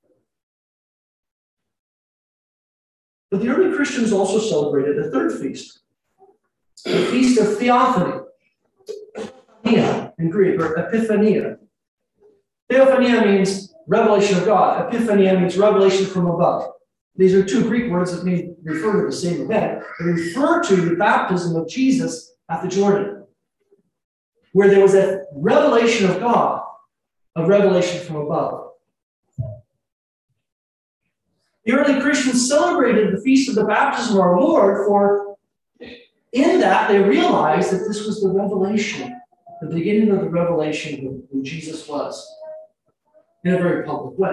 But the early Christians also celebrated a third feast, the Feast of Theophany, in Greek, or Epiphania. Theophania means revelation of God. Epiphania means revelation from above. These are two Greek words that may refer to the same event. They refer to the baptism of Jesus at the Jordan, where there was a revelation of God, a revelation from above. The early Christians celebrated the Feast of the Baptism of our Lord, for in that they realized that this was the revelation, the beginning of the revelation of who Jesus was, in a very public way.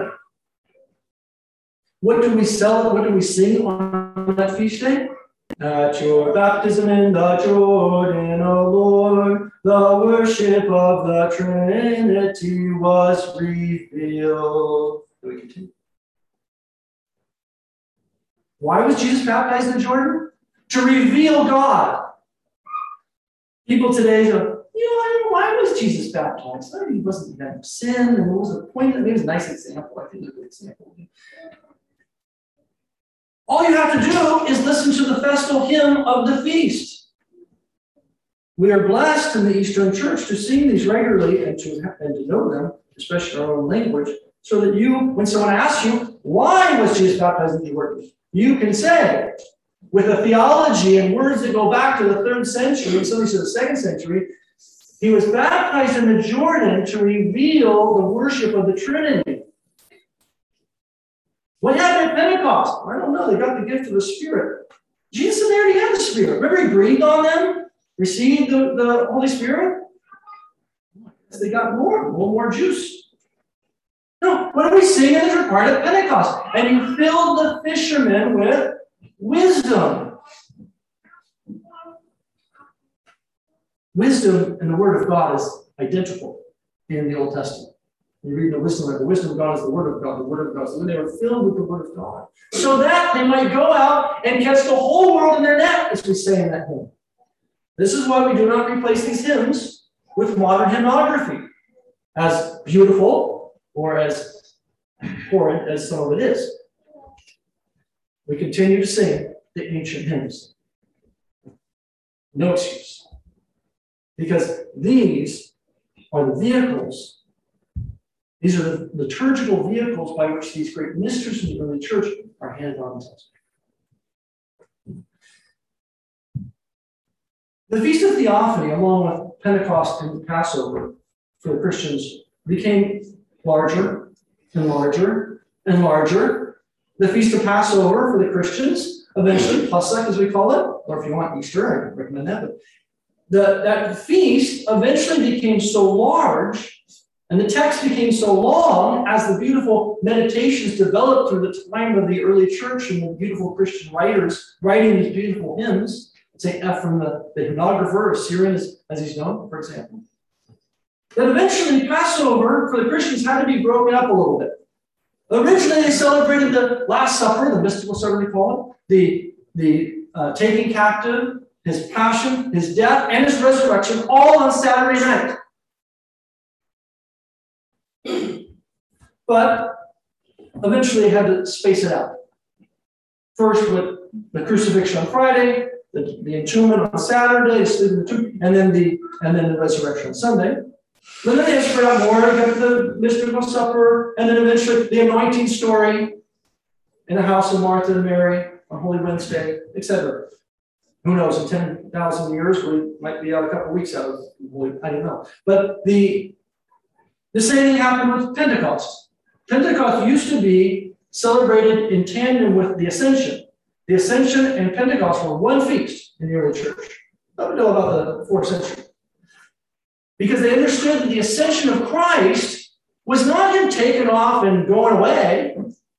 What do we sing on that feast day? At your baptism in the Jordan, O Lord, the worship of the Trinity was revealed. Do we continue? Why was Jesus baptized in Jordan? To reveal God. People today go, why was Jesus baptized? He wasn't having sin, and what was the point? Maybe it's a nice example. I think it's a good example. All you have to do is listen to the festal hymn of the feast. We are blessed in the Eastern Church to sing these regularly and to know them, especially our own language, so that you, when someone asks you, why was Jesus baptized in Jordan, you can say, with a theology and words that go back to the 3rd century, and some to the 2nd century. He was baptized in the Jordan to reveal the worship of the Trinity. What happened at Pentecost? I don't know. They got the gift of the Spirit. Jesus said they already had the Spirit. Remember, he breathed on them, received the Holy Spirit? They got more juice. No, what are we seeing in the part of Pentecost? And you filled the fishermen with wisdom. Wisdom and the Word of God is identical in the Old Testament. You read the wisdom of God is the Word of God. The Word of God is they were filled with the Word of God. So that they might go out and catch the whole world in their net, as we say in that hymn. This is why we do not replace these hymns with modern hymnography, as beautiful or as horrid as some of it is. We continue to sing the ancient hymns. No excuse. Because these are the vehicles. These are the liturgical vehicles by which these great mysteries in the early church are handed on to us. The Feast of Theophany, along with Pentecost and Passover for the Christians, became larger and larger and larger. The Feast of Passover for the Christians, eventually, Pesach as we call it, or if you want Easter, I recommend that. But that feast eventually became so large, and the text became so long as the beautiful meditations developed through the time of the early church and the beautiful Christian writers writing these beautiful hymns. Say Ephraim, the hymnographer, or Syrian, as he's known, for example. That eventually Passover for the Christians had to be broken up a little bit. Originally, they celebrated the Last Supper, the mystical supper we call it, the taking captive, his passion, his death, and his resurrection, all on Saturday night. But eventually they had to space it out. First with the crucifixion on Friday, the entombment on Saturday, and then the resurrection on Sunday. But then they spread out more, got the mystical supper, and then eventually the anointing story in the house of Martha and Mary on Holy Wednesday, etc. Who knows, in 10,000 years, we might be out a couple of weeks out of Holy, I don't know. But the same thing happened with Pentecost. Pentecost used to be celebrated in tandem with the Ascension. The Ascension and Pentecost were one feast in the early church, up until about the 4th century. Because they understood that the ascension of Christ was not him taking off and going away.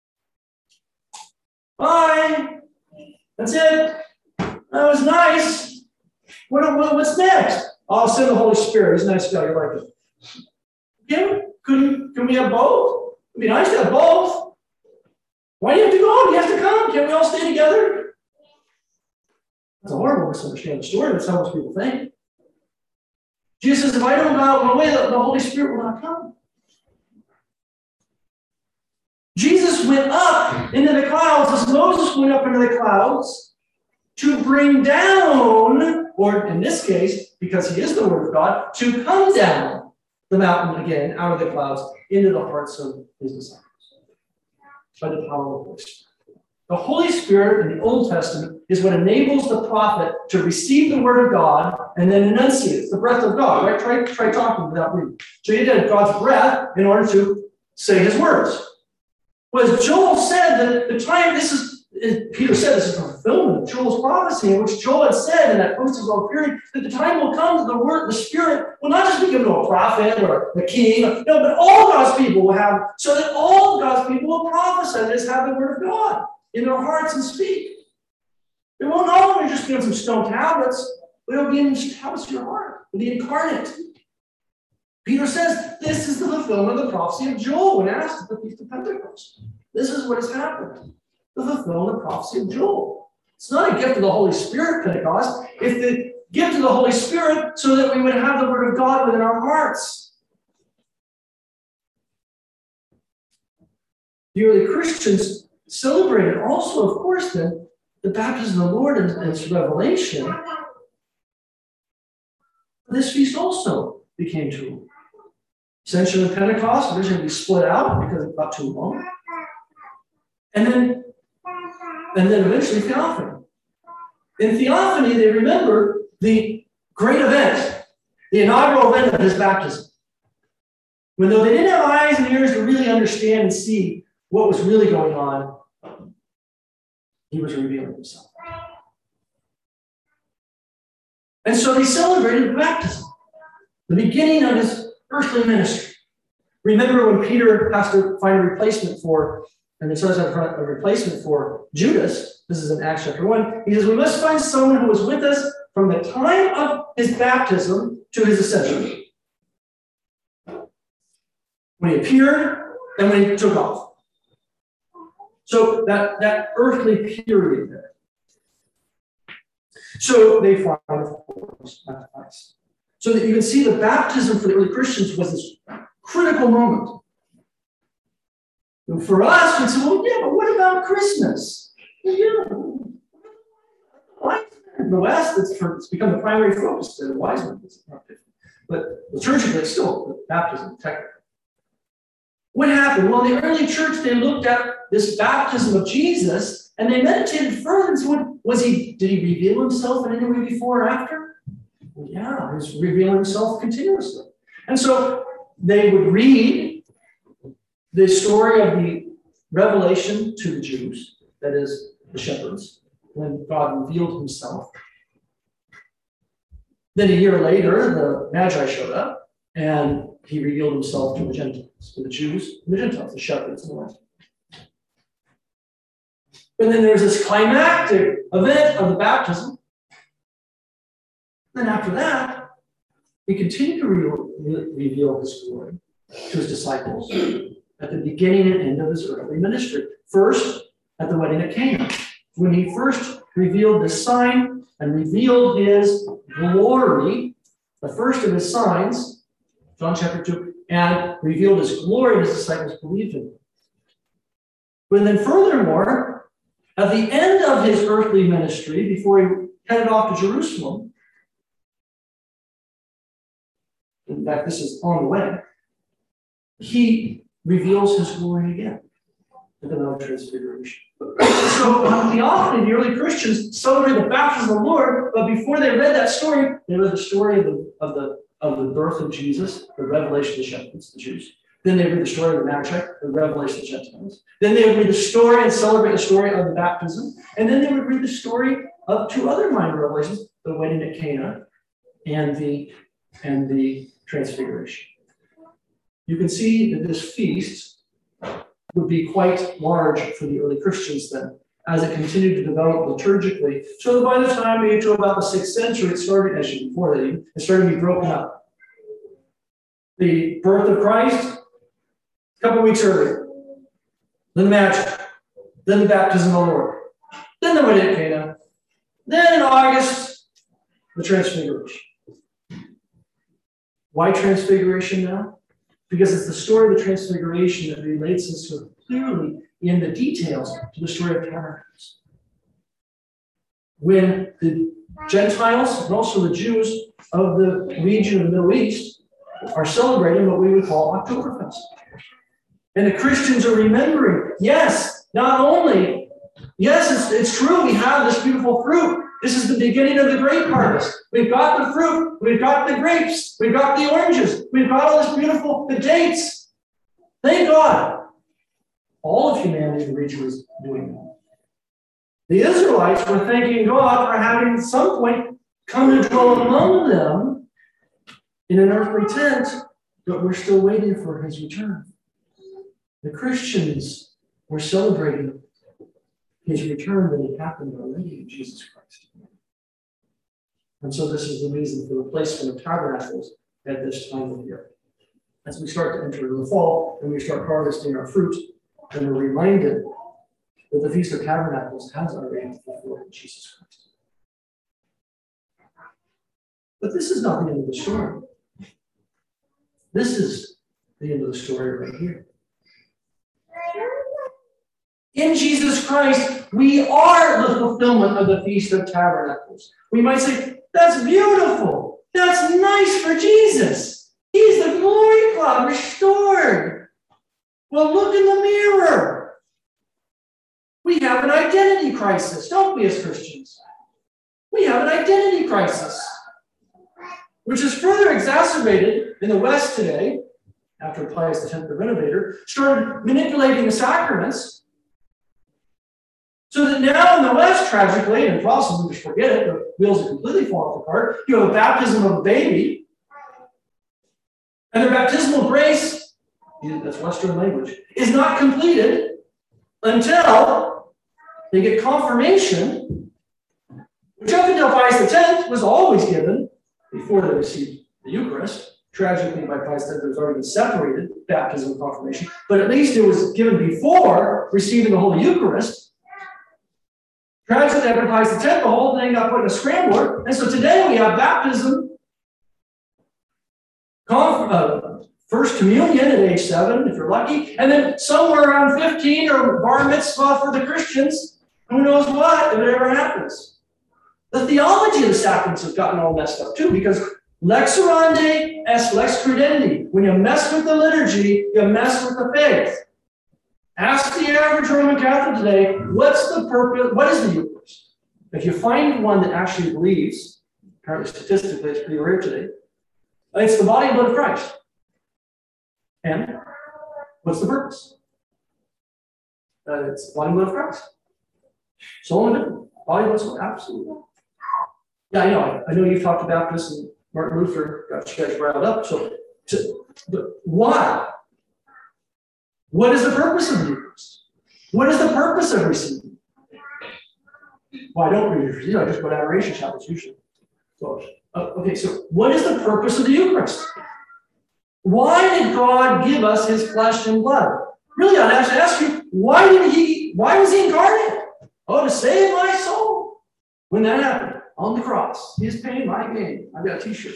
Bye. That's it. That was nice. What's next? I'll send the Holy Spirit. He's a nice guy. You like it. Can we have both? It'd be nice to have both. Why do you have to go? He has to come. Can't we all stay together? That's a horrible misunderstanding of the story. That's how most people think. Jesus says, if I don't go out away, the Holy Spirit will not come. Jesus went up into the clouds as Moses went up into the clouds to bring down, or in this case, because he is the Word of God, to come down the mountain again out of the clouds into the hearts of his disciples by the power of the Holy Spirit. The Holy Spirit in the Old Testament is what enables the prophet to receive the Word of God and then enunciate it. It's the breath of God, right? Try talking without reading. So you did God's breath in order to say his words. Well, as Joel said, that the time, Peter said this is a fulfillment of Joel's prophecy, in which Joel had said in that post-exile period that the time will come that the Spirit will not just be given to a prophet or a king, no, but all God's people will have, so that all God's people will prophesy, that is, have the Word of God in their hearts and speak. It won't no longer just be on some stone tablets, but it'll be in the tablets of your heart. It'll be incarnate. Peter says this is the fulfillment of the prophecy of Joel when asked at the Feast of Pentecost. This is what has happened. The fulfillment of the prophecy of Joel. It's not a gift of the Holy Spirit, Pentecost. It's the gift of the Holy Spirit so that we would have the Word of God within our hearts. The early Christians celebrated also, of course, then, the baptism of the Lord and its revelation. This feast also became true. Ascension and Pentecost originally split out because it got too long. And then eventually Theophany. In Theophany, they remember the great event, the inaugural event of his baptism. When though they didn't have eyes and ears to really understand and see what was really going on, he was revealing himself. And so they celebrated the baptism, the beginning of his earthly ministry. Remember when Peter has to find a replacement for, and it says a replacement for Judas. This is in Acts chapter 1. He says, we must find someone who was with us from the time of his baptism to his ascension. When he appeared and when he took off. So that earthly period there. So they find, of course, Christ. So that you can see the baptism for the early Christians was this critical moment. And for us, we'd say, well, yeah, but what about Christmas? Well, yeah, in the West, it's become the primary focus. The wise men, but liturgically, it's still baptism, technically. What happened? Well, in the early church, they looked at this baptism of Jesus, and they meditated further. So did he reveal himself in any way before or after? Well, yeah, he was revealing himself continuously. And so they would read the story of the revelation to the Jews, that is, the shepherds, when God revealed himself. Then a year later, the Magi showed up, and he revealed himself to the Gentiles, to the Jews and the Gentiles, the shepherds and the West. And then there's this climactic event of the baptism. Then after that, he continued to reveal his glory to his disciples at the beginning and end of his earthly ministry. First, at the wedding at Cana, when he first revealed the sign and revealed his glory, the first of his signs, John chapter 2, and revealed his glory, and his disciples believed him. But then furthermore, at the end of his earthly ministry, before he headed off to Jerusalem, in fact, this is on the way, he reveals his glory again at the Mount of Transfiguration. So on Theophany, the early Christians celebrated the baptism of the Lord, but before they read that story, they read the story of the birth of Jesus, the revelation of the shepherds, the Jews. Then they read the story of the Magi, the revelation of the Gentiles. Then they would read the story and celebrate the story of the baptism. And then they would read the story of two other minor revelations, the wedding at Cana and the Transfiguration. You can see that this feast would be quite large for the early Christians then, as it continued to develop liturgically. So that by the time we get to about the 6th century, it started, actually before that even, it started to be broken up. The birth of Christ, a couple weeks earlier. Then the Magi. Then the baptism of the Lord. Then the wedding at Cana. Then in August, the Transfiguration. Why Transfiguration now? Because it's the story of the Transfiguration that relates us so clearly in the details to the story of Tabernacles. When the Gentiles and also the Jews of the region of the Middle East are celebrating what we would call Oktoberfest. And the Christians are remembering, yes, not only, yes, it's true, we have this beautiful fruit. This is the beginning of the grape harvest. We've got the fruit, we've got the grapes, we've got the oranges, we've got all this beautiful, the dates. Thank God. All of humanity in the region was doing that. The Israelites were thanking God for having at some point come to dwell among them in an earthly tent, but we're still waiting for his return. The Christians were celebrating his return that had happened already in Jesus Christ. And so this is the reason for the placement of tabernacles at this time of year. As we start to enter the fall and we start harvesting our fruit, and we're reminded that the Feast of Tabernacles has already been fulfilled in Jesus Christ. But this is not the end of the story. This is the end of the story right here. In Jesus Christ, we are the fulfillment of the Feast of Tabernacles. We might say, that's beautiful. That's nice for Jesus. He's the glory cloud restored. Well, look in the mirror. We have an identity crisis, don't we, as Christians? We have an identity crisis, which is further exacerbated in the West today, after Pius X, the Renovator, started manipulating the sacraments, so that now in the West, tragically, and Protestants just forget it, the wheels are completely falling apart. You have a baptism of a baby, and their baptismal grace, that's Western language, is not completed until they get confirmation, which up until Pius X was always given before they received the Eucharist. Tragically, by Pius X, there's already been separated baptism and confirmation, but at least it was given before receiving the Holy Eucharist. Tragically, after Pius X, the whole thing got put in a scrambler, and so today we have baptism, First Communion at age 7, if you're lucky, and then somewhere around 15 or bar mitzvah for the Christians. Who knows what, if it ever happens. The theology of the sacraments has gotten all messed up too, because lex orandi est lex credendi. When you mess with the liturgy, you mess with the faith. Ask the average Roman Catholic today, what's the purpose, what is the Eucharist? If you find one that actually believes, apparently statistically it's pretty rare today, it's the body and blood of Christ. And what's the purpose? It's the body and blood of Christ. So only different. Body and blood of Christ, absolutely. Yeah, I know you've talked about this, and Martin Luther got you guys riled up. But why? What is the purpose of the Eucharist? What is the purpose of receiving? Well, I don't read it. I just go to adoration chapels usually. So, okay, so what is the purpose of the Eucharist? Why did God give us his flesh and blood? Really, I'd have to ask you, why was he incarnate? Oh, to save my soul. When that happened, on the cross, his pain, my gain. I've got a t-shirt.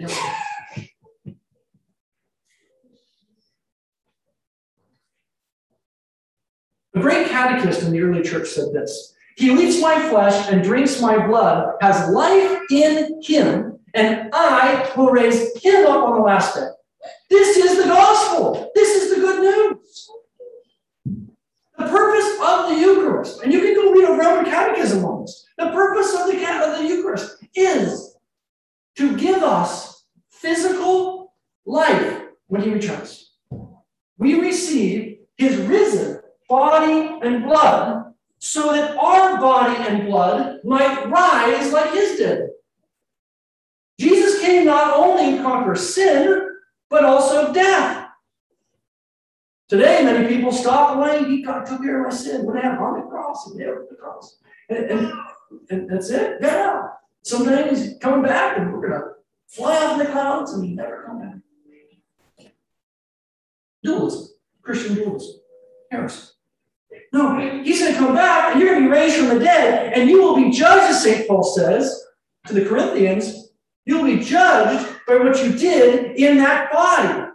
The great catechist in the early church said this: he who eats my flesh and drinks my blood has life in him, and I will raise him up on the last day. This is the gospel. This is the good news. The purpose of the Eucharist, and you can go read a Roman Catechism on this. The purpose of the Eucharist is to give us physical life when he returns. We receive his risen body and blood so that our body and blood might rise like his did. Jesus came not only to conquer sin, but also death. Today, many people stop away. He took care of my sin. What happened on the cross? And nailed the cross. And that's it. Yeah. Someday he's coming back, and we're going to fly off in the clouds, and he never come back. Dualism. Christian dualism. Heresy. No, he's going to come back, and you're going to be raised from the dead, and you will be judged, as St. Paul says to the Corinthians. You'll be judged by what you did in that body.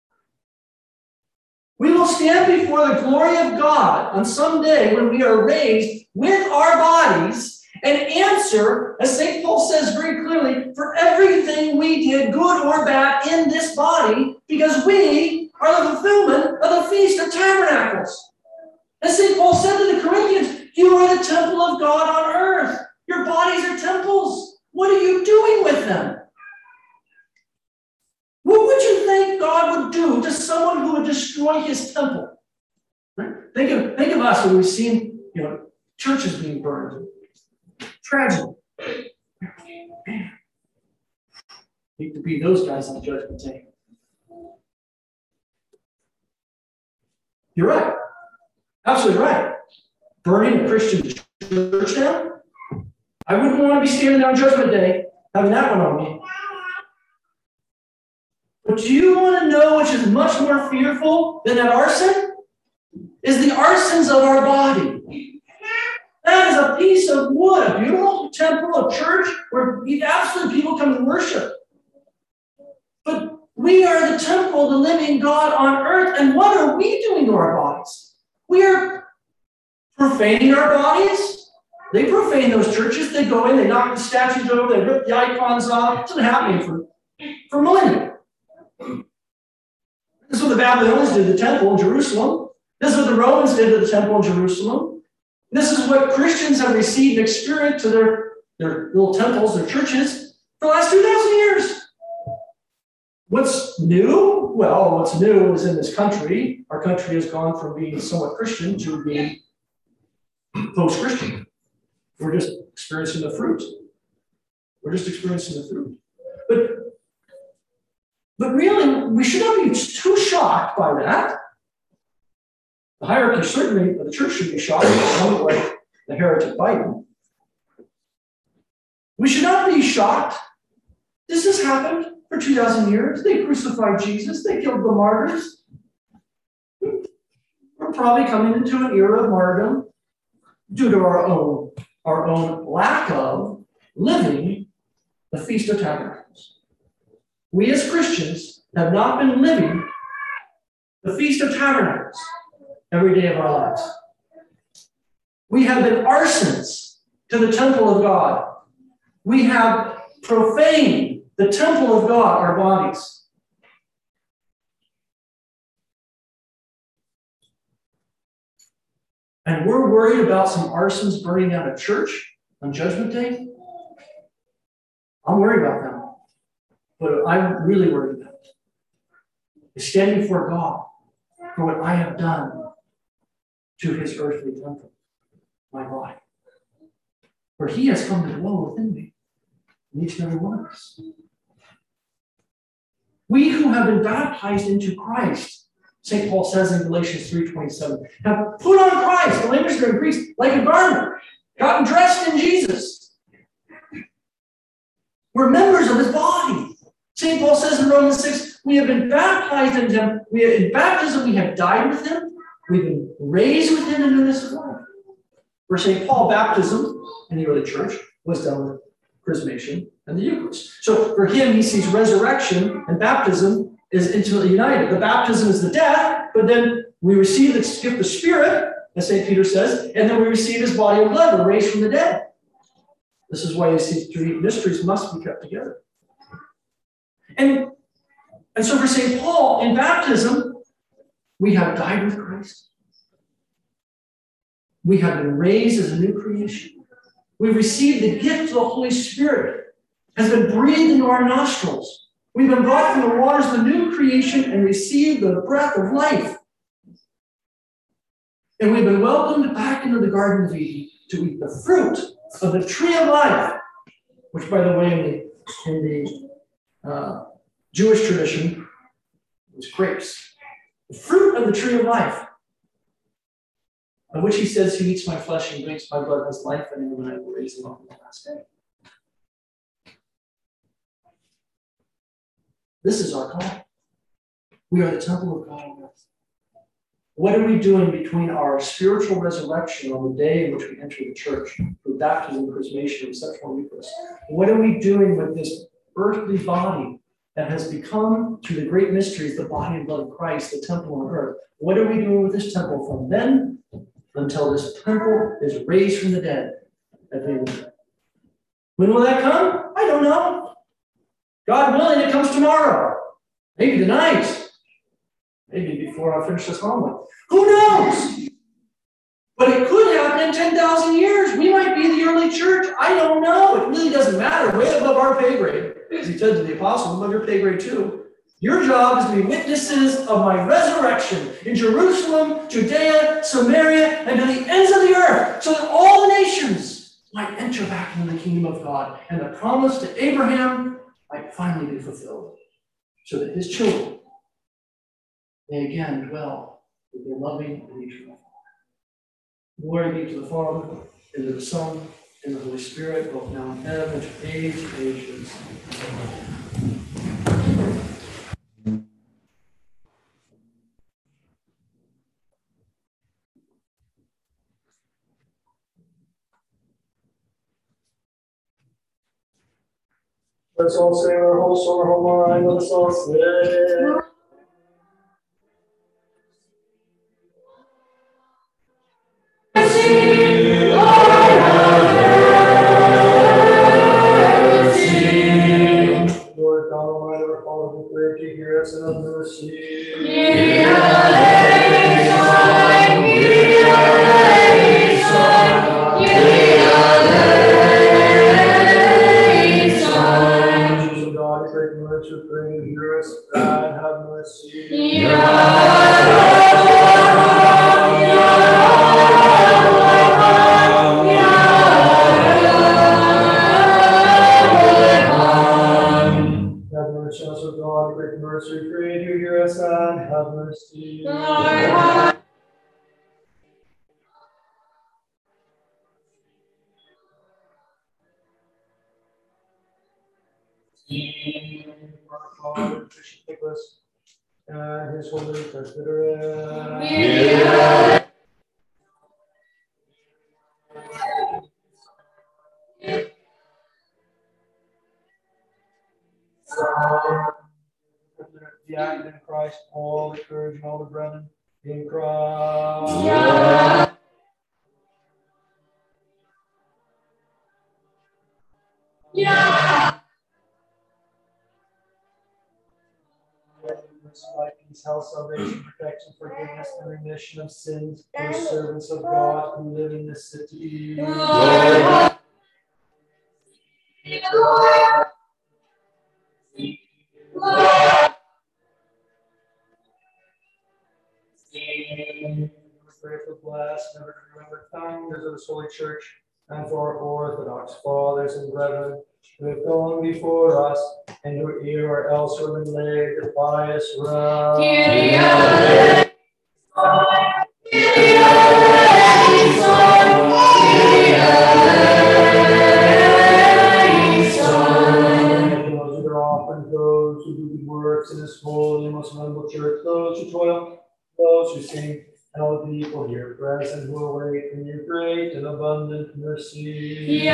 We will stand before the glory of God on some day when we are raised with our bodies and answer, as St. Paul says very clearly, for everything we did, good or bad, in this body, because we are the fulfillment of the Feast of Tabernacles. As St. Paul said to the Corinthians, you are the temple of God on earth. Your bodies are temples. What are you doing with them? What would you think God would do to someone who would destroy his temple? Right? Think of us when we've seen, churches being burned. Tragedy. Man. Hate to be those guys on the judgment day. You're right. Absolutely right. Burning a Christian church down? I wouldn't want to be standing there on Judgment Day having that one on me. But do you want to know which is much more fearful than that arson? Is the arsons of our body. That is a piece of wood, a beautiful temple, a church where absolutely people come to worship. But we are the temple, the living God on earth, and what are we doing to our bodies? We are profaning our bodies. They profane those churches. They go in, they knock the statues over, they rip the icons off. It's been happening for millennia. This is what the Babylonians did to the temple in Jerusalem. This is what the Romans did to the temple in Jerusalem. This is what Christians have received and experienced to their their little temples, their churches, for the last 2,000 years. What's new? Well, what's new is in this country. Our country has gone from being somewhat Christian to being post-Christian. We're just experiencing the fruit. We're just experiencing the fruit. But really, we should not be too shocked by that. The hierarchy certainly of the church should be shocked by the heretic Biden. We should not be shocked. This has happened for 2,000 years. They crucified Jesus. They killed the martyrs. We're probably coming into an era of martyrdom due to our own lack of living the Feast of Tabernacles. We as Christians have not been living the Feast of Tabernacles every day of our lives. We have been arsons to the temple of God. We have profaned the temple of God, our bodies. And we're worried about some arsons burning down a church on Judgment Day. I'm worried about them. But I'm really worried about is standing before God for what I have done to his earthly temple, my body. For he has come to dwell within me, in each and every one of us. We who have been baptized into Christ, St. Paul says in Galatians 3:27, have put on Christ, the language there in Greek, like a garment, gotten dressed in Jesus. We're members of his body. St. Paul says in Romans 6, we have been baptized into him. In baptism, we have died with him. We've been raised with him in newness of life. For St. Paul, baptism in the early church was done with chrismation and the Eucharist. So for him, he sees resurrection and baptism is intimately united. The baptism is the death, but then we receive the gift of Spirit, as St. Peter says, and then we receive his body and blood, we're raised from the dead. This is why these three mysteries must be kept together. And so for St. Paul, in baptism, we have died with Christ. We have been raised as a new creation. We received the gift of the Holy Spirit, has been breathed into our nostrils. We've been brought from the waters of the new creation and received the breath of life. And we've been welcomed back into the Garden of Eden to eat the fruit of the tree of life, which, by the way, in the Jewish tradition was grapes. The fruit of the tree of life, on which he says, "Who eats my flesh and drinks my blood has life in him, and I will raise him up on the last day." This is our call. We are the temple of God on earth. What are we doing between our spiritual resurrection on the day in which we enter the church through baptism, chrismation, and sexual Eucharist? What are we doing with this earthly body that has become, through the great mysteries, the body and blood of Christ, the temple on earth? What are we doing with this temple from then until this temple is raised from the dead at the end of the day? When will that come? I don't know. God willing, it comes tomorrow. Maybe tonight. Maybe before I finish this homework. Who knows? But it could happen in 10,000 years. We might be the early church. I don't know. It really doesn't matter. Way above our pay grade. As he said to the apostles, above your pay grade too. Your job is to be witnesses of my resurrection in Jerusalem, Judea, Samaria, and to the ends of the earth, so that all the nations might enter back into the kingdom of God, and the promise to Abraham might finally be fulfilled, so that his children may again dwell with their loving and eternal Father. Glory be to the Father, and to the Son, and the Holy Spirit, both now and ever, and to age and ages. Let's all say our whole soul, our whole mind. Let's all say. Lord God Almighty, our Father, who created to hear us and have mercy. great mercy, pray, hear us, God, have mercy. Have mercy, also God, great mercy, pray, hear us, and have mercy. Our Father, Bishop Nicholas, and his holy presbytery. The act in Christ, all the courage and all the brethren in Christ. Life, peace, health, salvation, protection, forgiveness, and remission of sins for the servants of God who live in this city. Pray for blessed, never to remember founders of this holy church, and for our Orthodox fathers and brethren who have gone before us, and who here or else will lay the pious round. Those who do good works in this holy and most noble church, those who toil, those who sing, and all the people here present who await in your great and abundant mercy.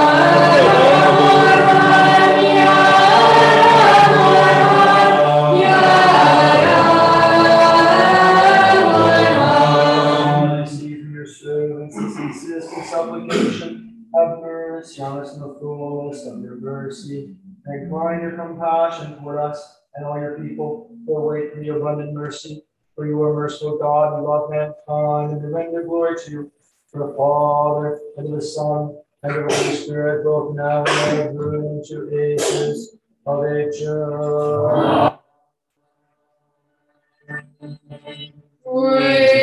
I see from your servants this insistent supplication, have mercy on us in the fullness of your mercy. And incline your compassion toward us and all your people who await in your abundant mercy. For you are merciful God, you love mankind, and render glory to you, to the Father, and to the Son, and to the Holy Spirit, both now and ever, and to ages of ages.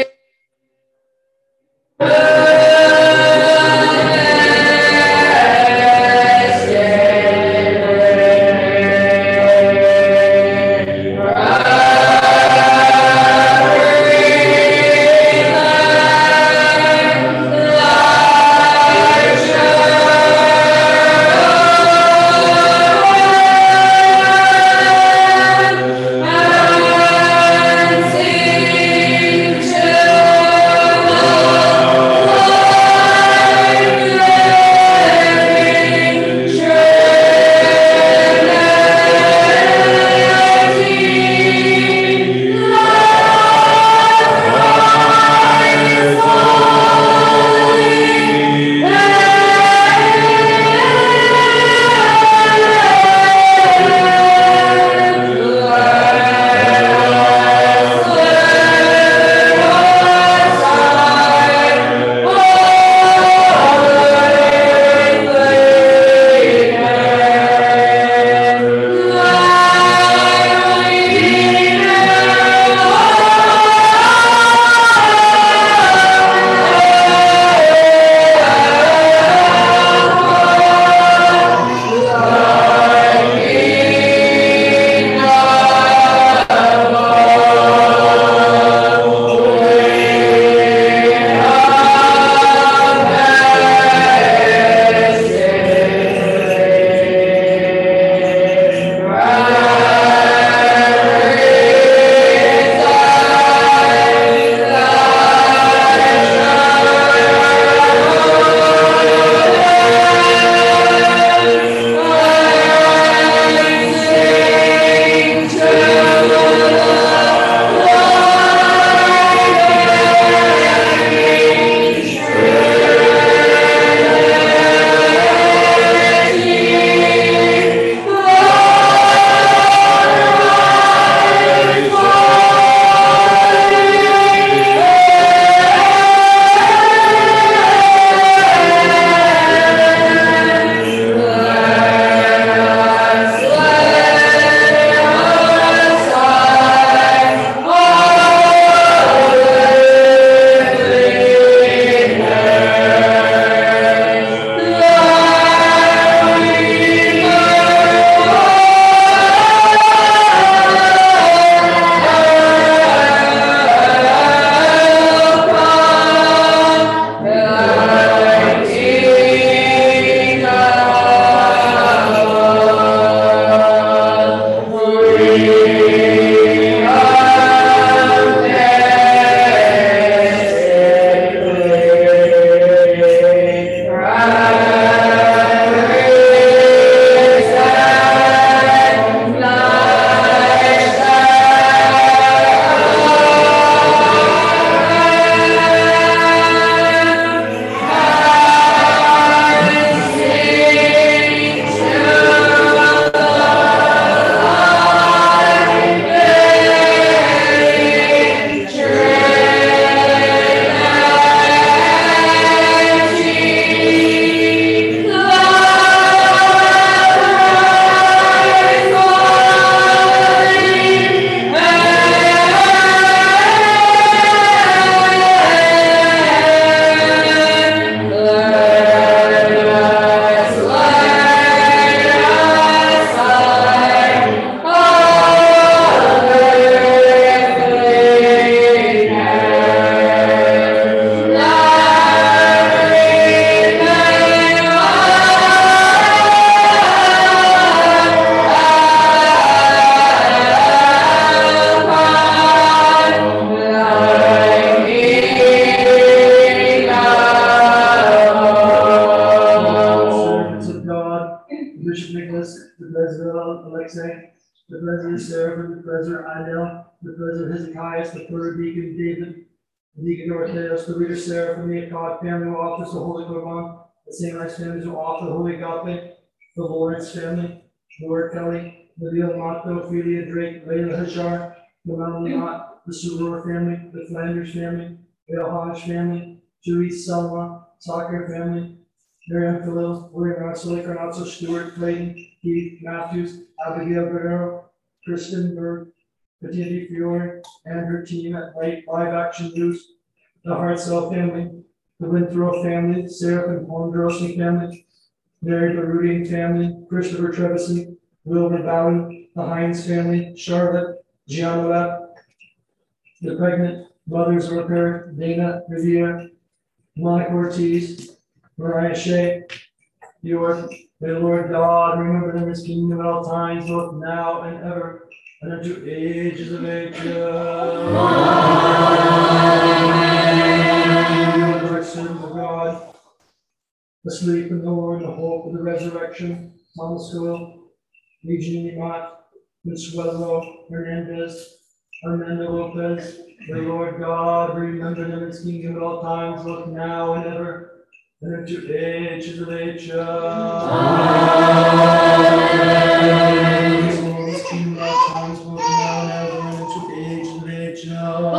Alexei, the President Seraphim, the President Idel, the President Hezekiah, the third Deacon David, the Deacon Ortheos, the Reader Seraphim, the Akkad family who offers the Holy Korban, the St. Rice families who offer the Holy Agape, the Lawrence family, Lord Kelly, the Neil Mato, Ophelia Drake, Leila Hajar, the Melanie Ott, the Suror family, the Flanders family, the Hodge family, Julie Selma, Soccer family, Miriam Khalil, William Russell, Carnazzo Stewart, Clayton, Keith Matthews, Abigail Guerrero, Kristen Berg, Katie Fiore, and her team at Live Action News, the Hartzell family, the Winthrop family, Sarah and Pondrosi family, Mary Barudian family, Christopher Trevison, Wilbur Bowen, the Hines family, Charlotte, Gianna, the pregnant mothers of repair, Dana Rivera, Monica Ortiz, Mariah Shea, York, may the Lord God remember them as kingdom at all times, both now and ever, and unto ages of ages. Amen. The servant of God, asleep in the Lord, the hope of the resurrection, Thomas School, Eugene Mott, Consuelo Hernandez, Armando Lopez, the Lord God remember them as kingdom at all times, both now and ever, and unto ages of ages. Amen. Kingdom at all times, both now and ever, and unto ages of ages.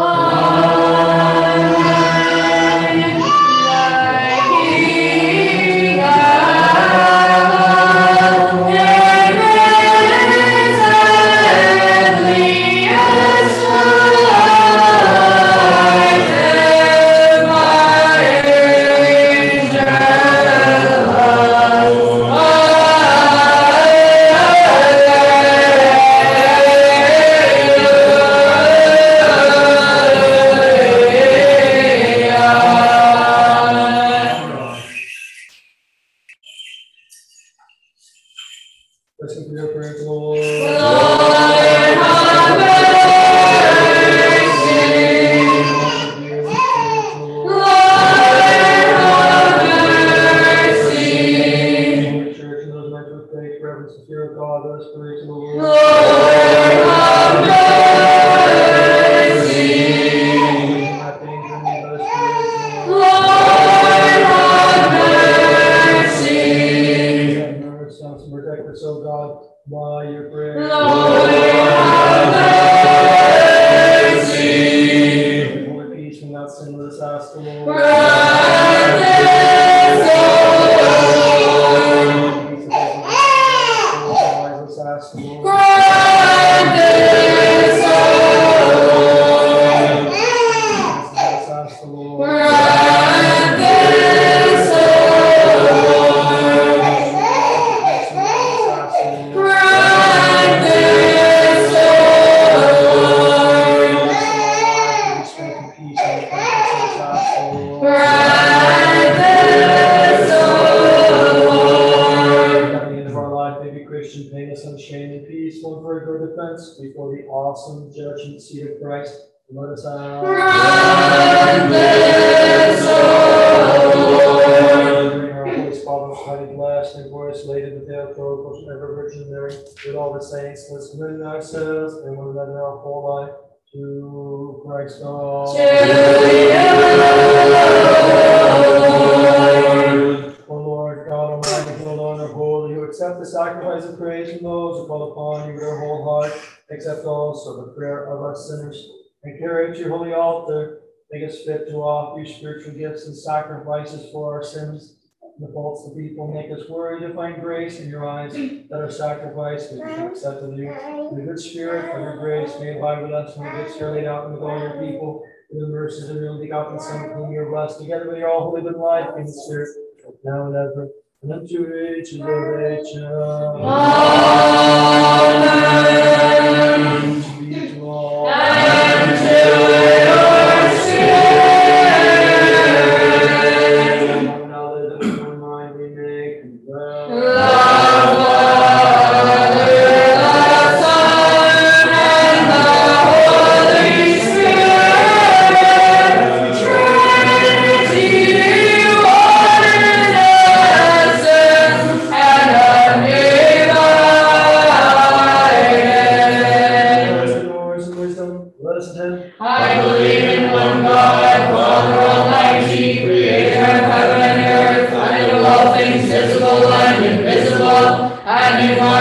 Before the awesome judgment seat of Christ, let us ask. Our Holy Father, highly blessed and glorious Lady, the Theotokos, ever Virgin Mary, with all the saints, let's commit ourselves and one another our whole life to Christ God. O Lord God Almighty, O Lord of holy, who accept the sacrifice of praise from those who call upon you with their whole heart, accept also the prayer of us sinners, and carry it to your holy altar. Make us fit to offer you spiritual gifts and sacrifices for our sins and the faults of the people. Make us worthy to find grace in your eyes, that our sacrifice may be accepted of you. And the good spirit of your grace may abide with us when we get laid out with all your people, in the mercies of your only begotten Son, whom you are blessed, together with your all holy good life in the Spirit, now and ever, and unto ages of ages. Amen. Be to all. And to your spirit. Now that in our mind we make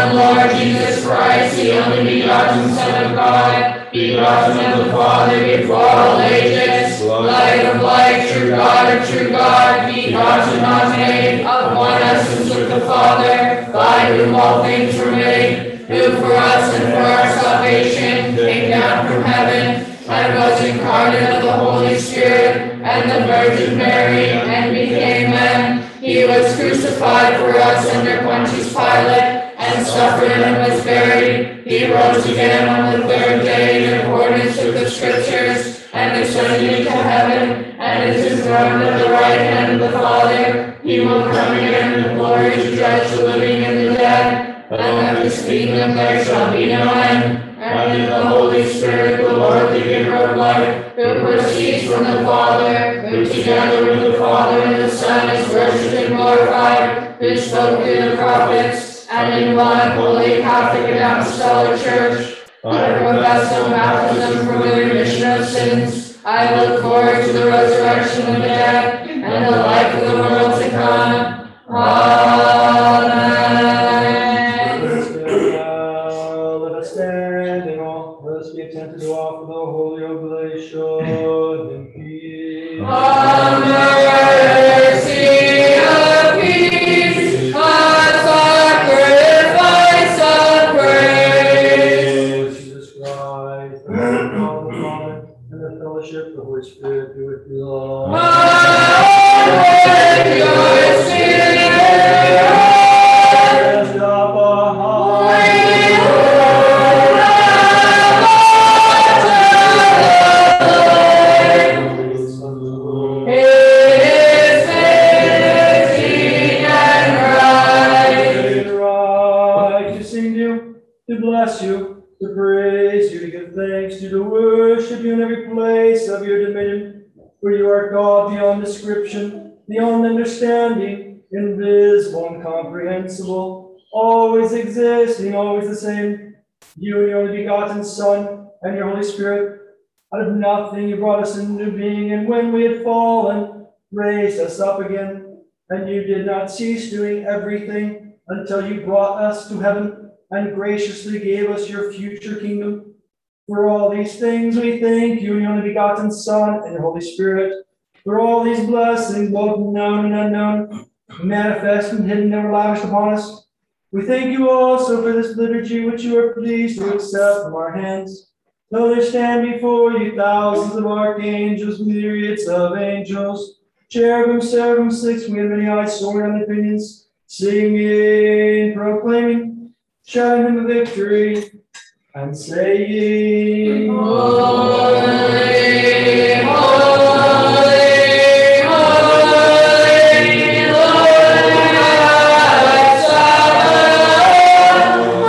one Lord Jesus Christ, the only begotten Son of God, begotten of the Father before all ages, light of light, true God of true God, begotten, not made, of one essence with the Father, by whom all things were made, who for us and for our salvation came down from heaven, and was incarnate of the Holy Spirit and the Virgin Mary, and became man. He was crucified for us under Pontius Pilate, and suffered and was buried. He rose again on the third day in accordance with the Scriptures, and ascended into heaven, and is enthroned at the right hand of the Father. He will come again in glory to judge the living and the dead, and of his kingdom there shall be no end. And in the Holy Spirit, the Lord, the giver of life, who proceeds from the Father, who together with the Father and the Son is worshipped and glorified, who spoke through the prophets, and in one holy Catholic and Apostolic Church, I profess no baptism for the remission of sins. I look forward to the resurrection of the dead and the life of the world to come. Amen. Let us stand and all. Let us be attentive to offer the holy oblation in peace. On mercy of peace, a sacrifice of praise. Jesus Christ, the Father, and the fellowship of the Holy Spirit be with you all. With your spirit. Lift up a to bless you, to praise you, to give thanks you, to worship you in every place of your dominion. For you are God beyond description, beyond understanding, invisible, incomprehensible, always existing, always the same. You and your only begotten Son and your Holy Spirit, out of nothing you brought us into being, and when we had fallen, raised us up again. And you did not cease doing everything until you brought us to heaven and graciously gave us your future kingdom. For all these things we thank you, your only begotten Son and your Holy Spirit, for all these blessings, both known and unknown, manifest and hidden, never lavished upon us. We thank you also for this liturgy which you are pleased to accept from our hands. Though there stand before you thousands of archangels, myriads of angels, cherubim, seraphim, six-winged, many-eyed, soaring on their pinions, singing, proclaiming, shouting him the victory, and saying, Holy, holy, holy, Lord God, Son,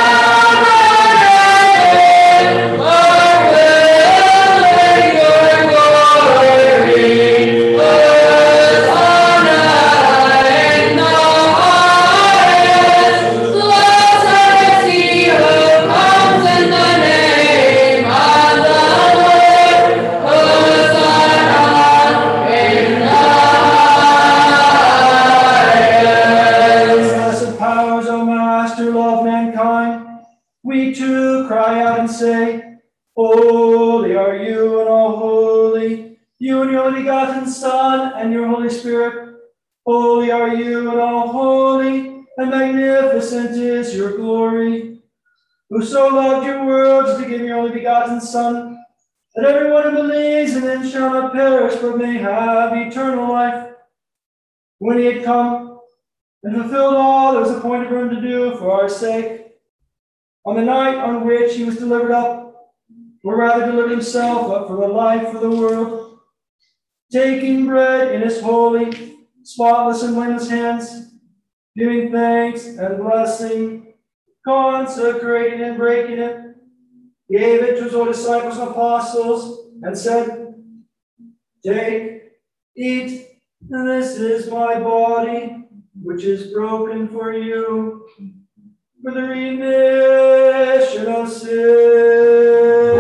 Holy are you, and all holy, you and your only begotten Son and your Holy Spirit. Holy are you, and all holy, and magnificent is your glory. Who so loved your world as to give your only begotten Son, that everyone who believes in him shall not perish, but may have eternal life. When he had come and fulfilled all that was appointed for him to do for our sake, on the night on which he was delivered up, or rather delivered himself up for the life of the world, taking bread in his holy, spotless, and blameless hands, giving thanks and blessing, consecrating and breaking it, gave it to his own disciples and apostles, and said, Take, eat, and this is my body, which is broken for you, for the remission of sin.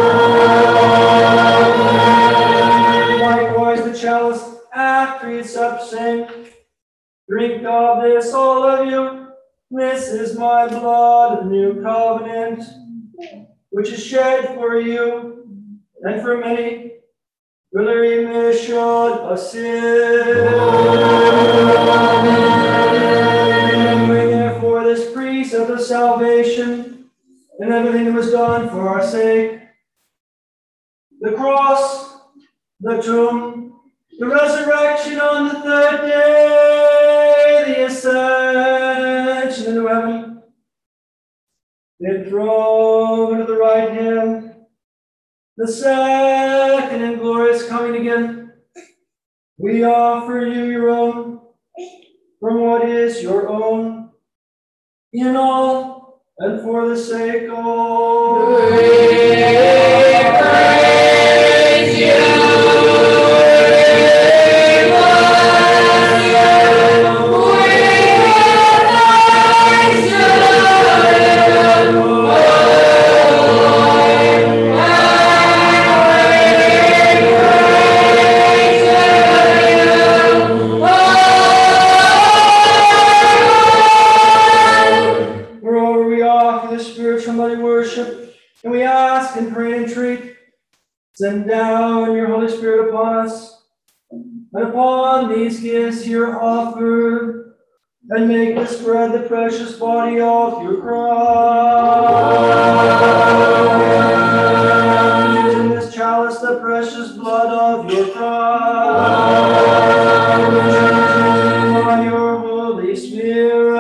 Likewise the chalice after he had supped, saying, Drink of this, all of you, this is my blood of the new covenant, which is shed for you and for many for the remission of sin. Remembering therefore this precept of salvation and everything that was done for our sake, the cross, the tomb, the resurrection on the third day, the ascension into heaven, the throne to the right hand, the second and glorious coming again, we offer you your own, from what is your own, in all and for the sake of praise you. And we ask and pray and entreat, send down your Holy Spirit upon us, and upon these gifts here offered, and make us spread the precious body of your Christ. In this chalice, the precious blood of your Christ, by your Holy Spirit.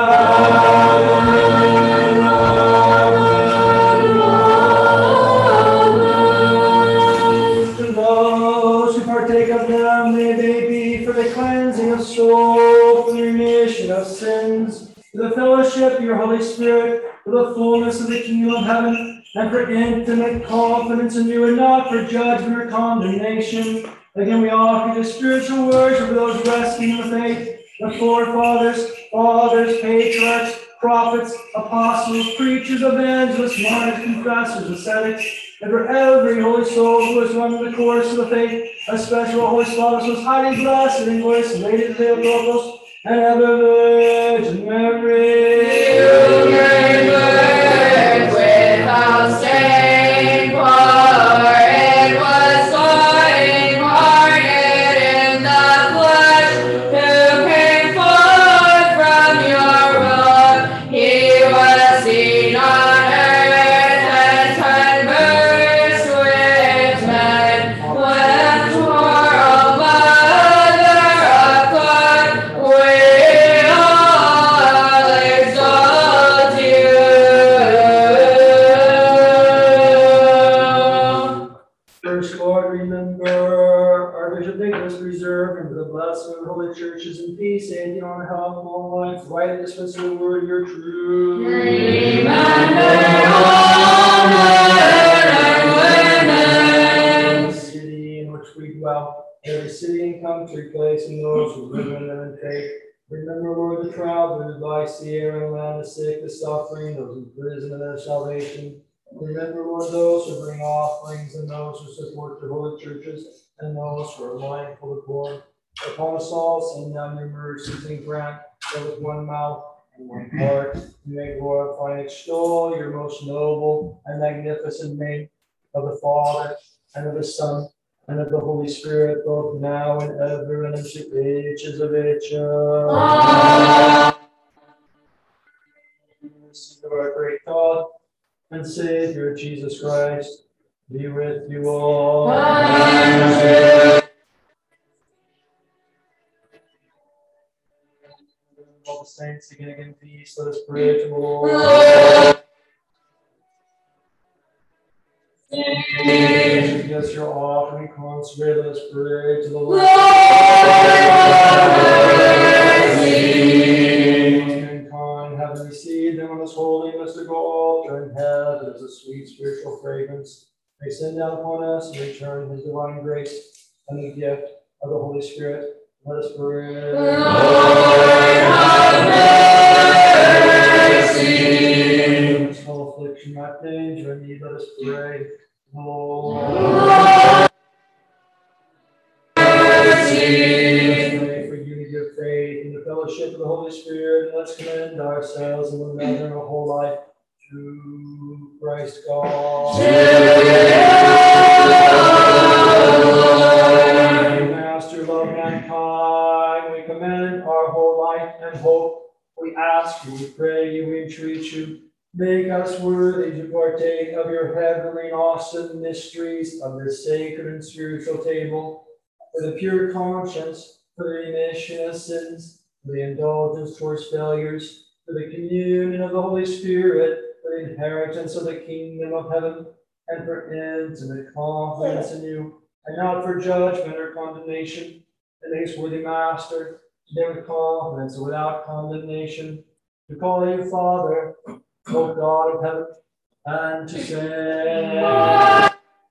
Soul, for the remission of sins, for the fellowship of your Holy Spirit, for the fullness of the kingdom of heaven, and for intimate confidence in you, and not for judgment or condemnation. Again, we offer the spiritual worship of those resting in the faith, the forefathers, fathers, patriarchs, prophets, apostles, preachers, evangelists, martyrs, confessors, ascetics, and for every holy soul who has run the course of the faith, especially Holy Spotless, most highly blessed and glorious Lady of Theotokos, and ever Virgin Mary. You gave birth without stain, for it was God incarnate in the flesh, who came forth from your womb. He was seen on earth and conversed with men, when tomorrow Mother of God, we all exalt you. First, Lord, remember our Bishop Nicholas, preserve him for the blessing of the holy churches in peace, and on health, long life, right dispense of the word, your truth. Remember all the city in which we dwell, every city and country place, and those who live in them in faith. Remember, Lord, the travelers by sea, air, and land, the sick, the suffering, those in prison and their salvation. Remember, Lord, those who bring offerings, and those who support the holy churches, and those who are mindful of the poor. Upon us all, send down your mercies and grant that with one mouth and one heart we may glorify and extol your most noble and magnificent name, of the Father, and of the Son, and of the Holy Spirit, both now and ever, and into ages of ages. Amen. Of our great God and Savior Jesus Christ, be with you all. Amen. All the saints beginning in peace, let us pray to the Lord. Yes, your offering consecrate, let us pray to the Lord. Mankind, having received them on this holy mystical altar in heaven as a sweet spiritual fragrance, may send down upon us and return his divine grace and the gift of the Holy Spirit. Let us pray. Lord, have mercy. No affliction, not danger, and need, let us pray. Lord, mercy. Pray for unity of faith in the the fellowship of the Holy Spirit, and let's commend ourselves and one another in our whole life to Christ God. Master, love mankind, we commend our whole life and hope. We ask you, we pray you, we entreat you. Make us worthy to partake of your heavenly and awesome mysteries of this sacred and spiritual table, for the pure conscience, for the remission of sins, for the indulgence towards failures, for the communion of the Holy Spirit, for the inheritance of the kingdom of heaven, and for intimate confidence in you, and not for judgment or condemnation. And thanks, worthy Master, today with confidence and without condemnation, to call you Father, O God of heaven, and to say,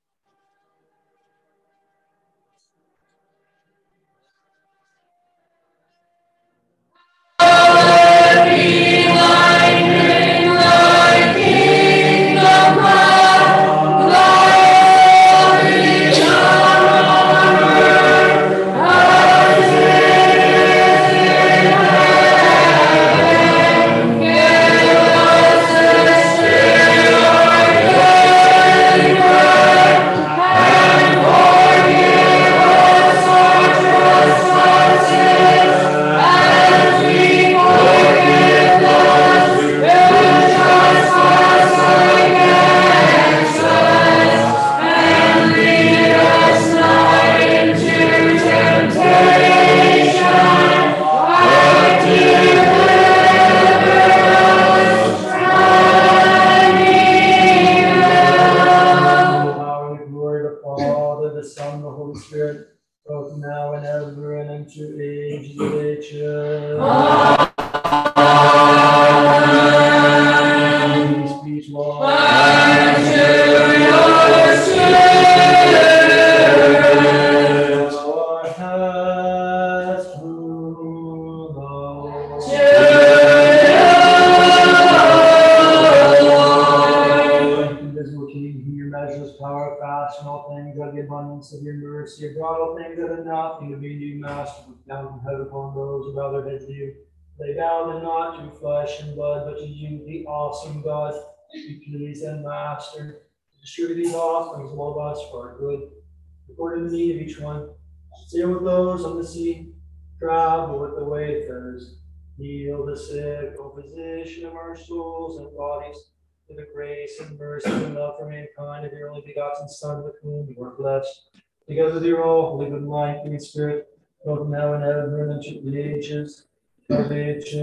of your mercy, you brought all things out of nothing to be new, Master, look down from heaven upon those who bow their heads to you. They bow them not to flesh and blood, but to you, the awesome God. Be pleased, and Master, to distribute these offerings among us for our good, according to the need of each one. Sail with those on the sea, travel with the wayfarers, heal the sick, O physician of our souls and bodies, to the grace and mercy and love for mankind of your only begotten Son, with whom you are blessed. Together with your all holy, good, life, and Spirit, both now and ever, and to the ages of ages.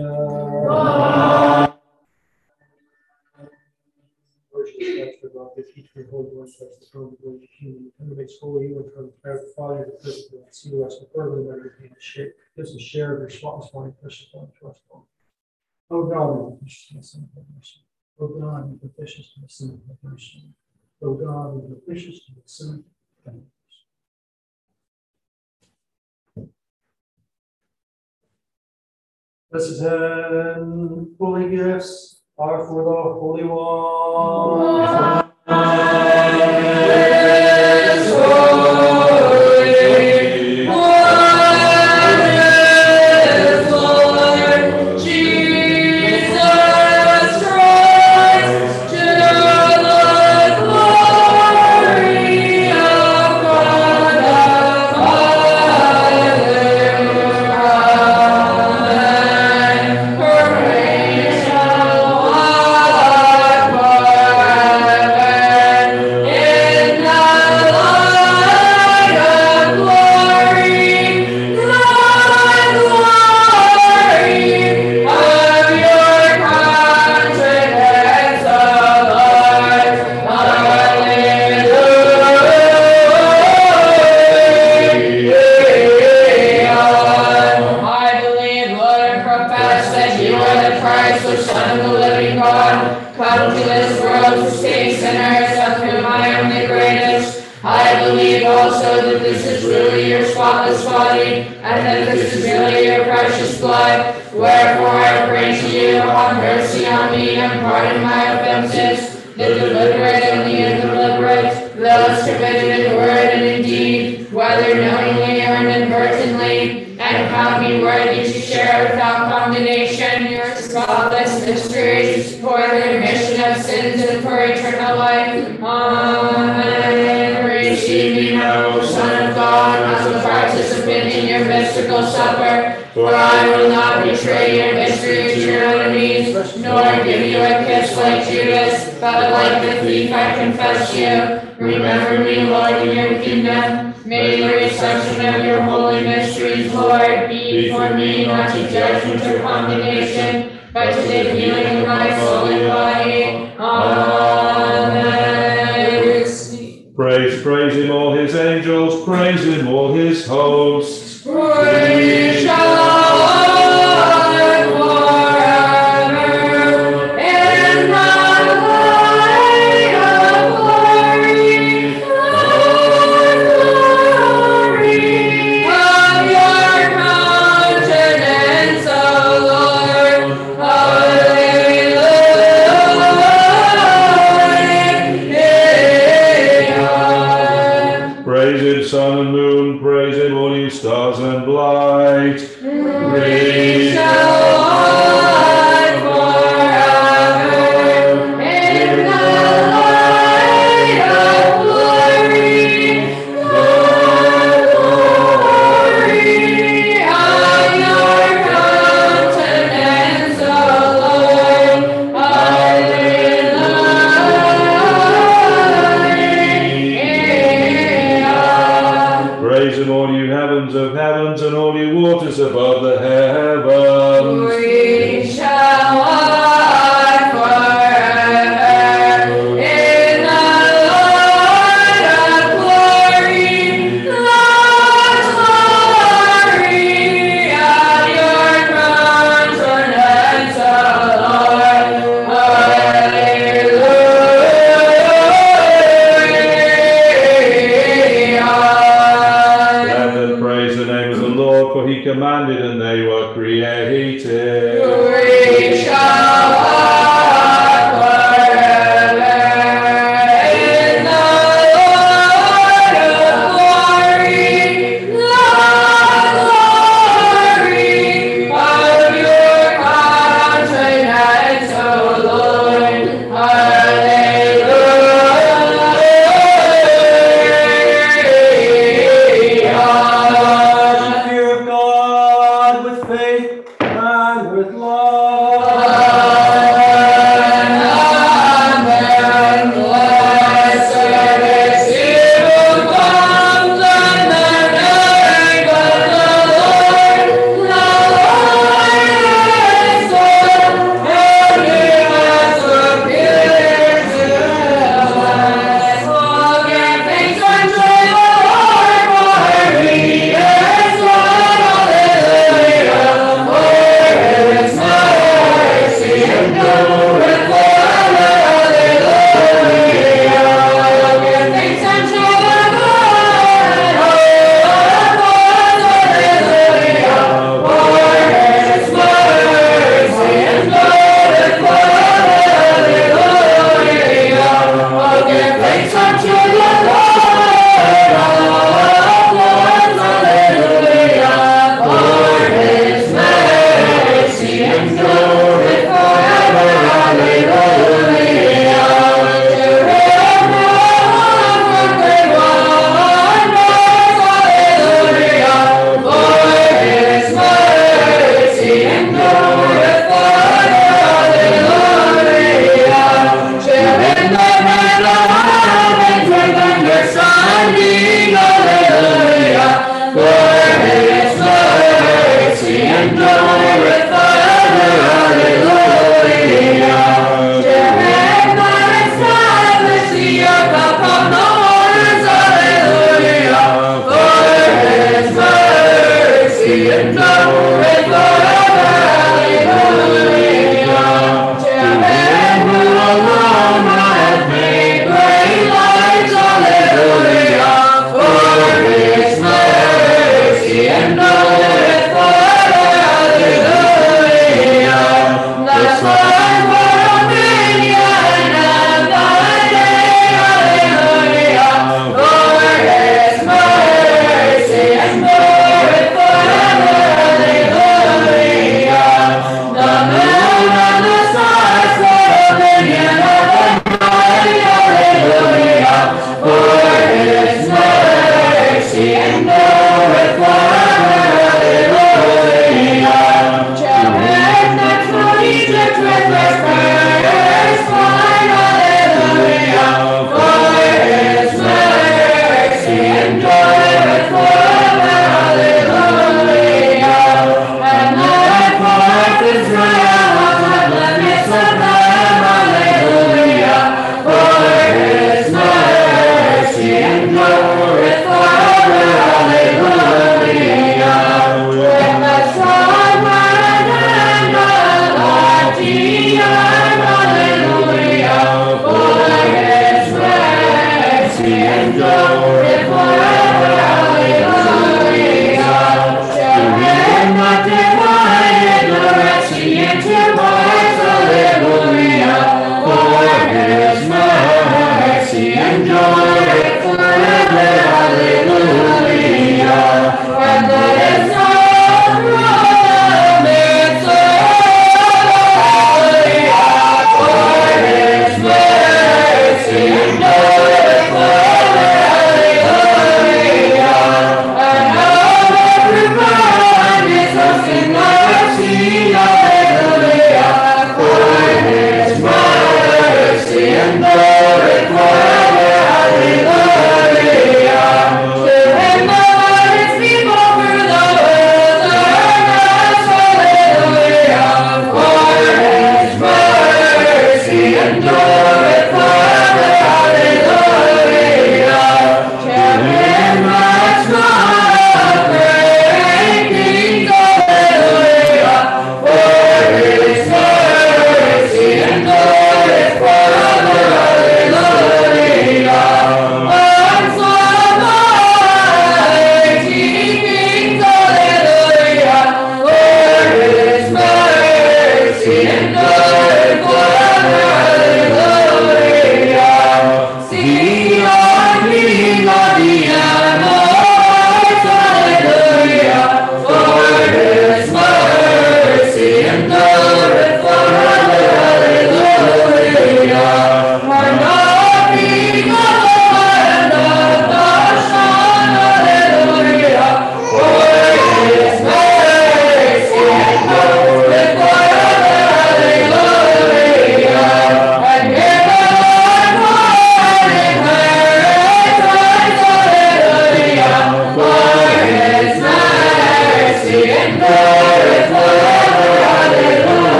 Worship the God, the teacher, holy one, such the throne of the kingdom, and makes holy you from the Father, the physical, and see us the further that everything is share. Gives a share of your spotless body, precious one, trust one. Oh God, we propitious to the sin of mercy. Oh God, we propitious to the sin of mercy. Oh God, we propitious to the sin of mercy. Blessed and holy gifts are for the Holy One. Whether knowingly or inadvertently, and count me worthy to share with remission of sins and for eternal life. Amen. Receive me now, O Son of God, as a participant in your mystical supper. For I will not betray your mystery to your enemies, nor give you a kiss like Judas, but like the thief I confess you. Remember me, Lord, in your kingdom. May the reception of your holy mysteries, Lord, be for me not to judgment or condemnation, but to the healing of my soul and body. Amen. Praise him, all his angels, praise him, all his hosts. Praise God forever, in the light of glory, of your countenance, O Lord. Hallelujah. Praise him, sun and moon, praise him, all you stars.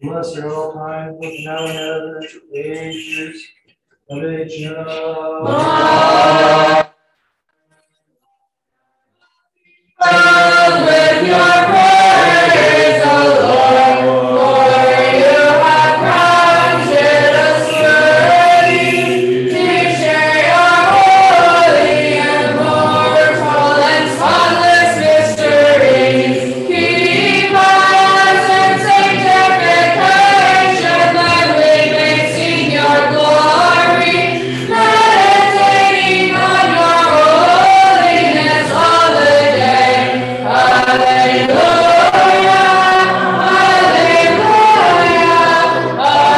blessed at all times, both now and ever, and to ages of ages. With your praise, O Lord, for you have counted us worthy to share your holy and mortal and spotless mysteries. Keep us in sanctification that we may sing your glory, meditating on your holiness all the day. Hallelujah, hallelujah,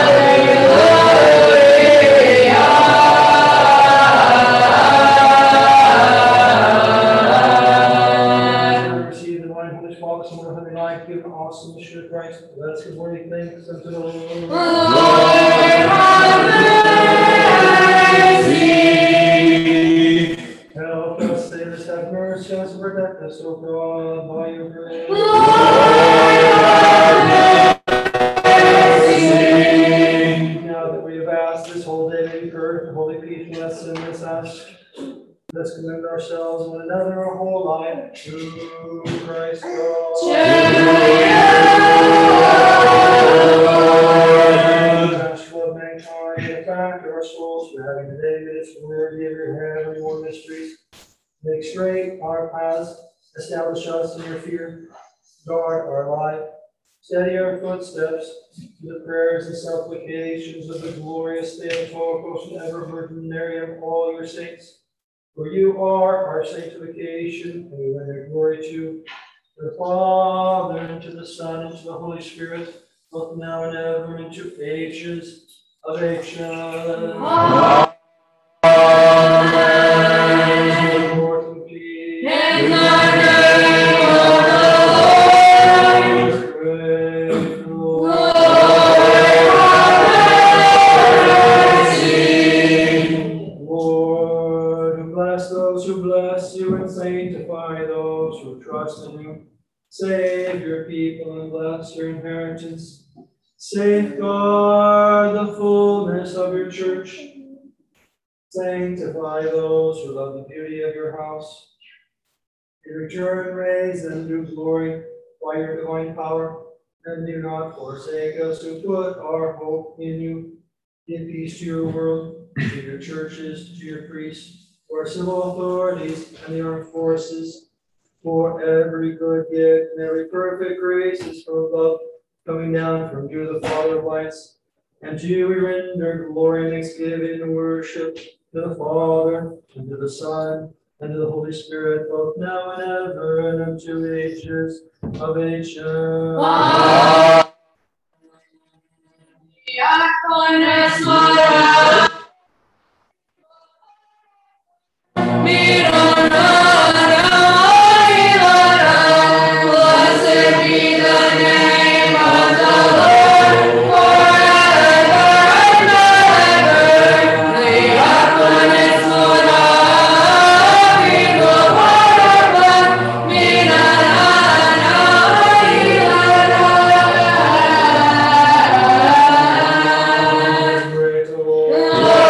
hallelujah. Receive the divine Holy Father, Son, and Holy Life, give an awesome mission of Christ. Let us give worthy thanks unto the Lord. Lord, have mercy. Help us, save us, have mercy on us, and protect us, O God, by your grace. Now that we have asked this whole day may be heard, holy peace, bless and let's ask. Let's commend ourselves and one another our whole life to Christ God. Bashful of mankind, the fact of our souls, for having today this worthy of your heavenly war mysteries. Make straight our paths, establish us in your fear, guard our life, steady our footsteps to the prayers and supplications of the glorious Theotokos and ever Virgin Mary of all your saints. For you are our sanctification, and we render glory to the Father, and to the Son, and to the Holy Spirit, both now and ever, and to ages of ages. Amen. Lord, in peace. In the name of the Lord, Lord, bless those who bless you and sanctify those who trust in you. Save your people and bless your inheritance. Safeguard the fullness of your church. Sanctify those who love the beauty of your house. In return, raise them to glory by your divine power, and do not forsake us who put our hope in you. Give peace to your world, to your churches, to your priests, to our civil authorities and the armed forces, for every good gift and every perfect grace is from above, coming down from you, the Father of lights. And to you we render glory and thanksgiving and worship, to the Father, and to the Son, and to the Holy Spirit, both now and ever, and unto ages of ages. Blessed be the name of the Lord forever and ever. The abundance Lord of evil water, Lord.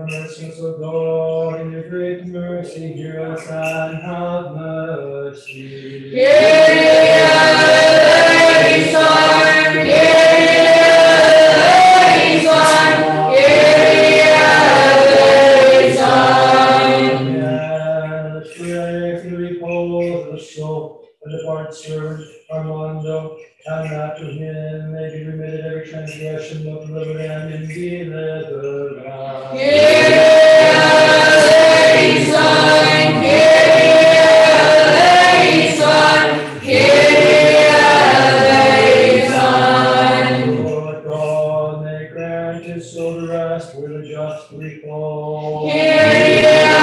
merciful God, in your great mercy, hear us and have mercy. Kyrie eleison, Kyrie eleison, Kyrie eleison. Amen. Let's pray for the repose of the soul of the departed servant Armando, and that to him may be remitted every transgression, both delivered and delivered. Kyrie eleison, Kyrie eleison, Kyrie eleison. Lord God, may grant his soul to rest where the just repose. Kyrie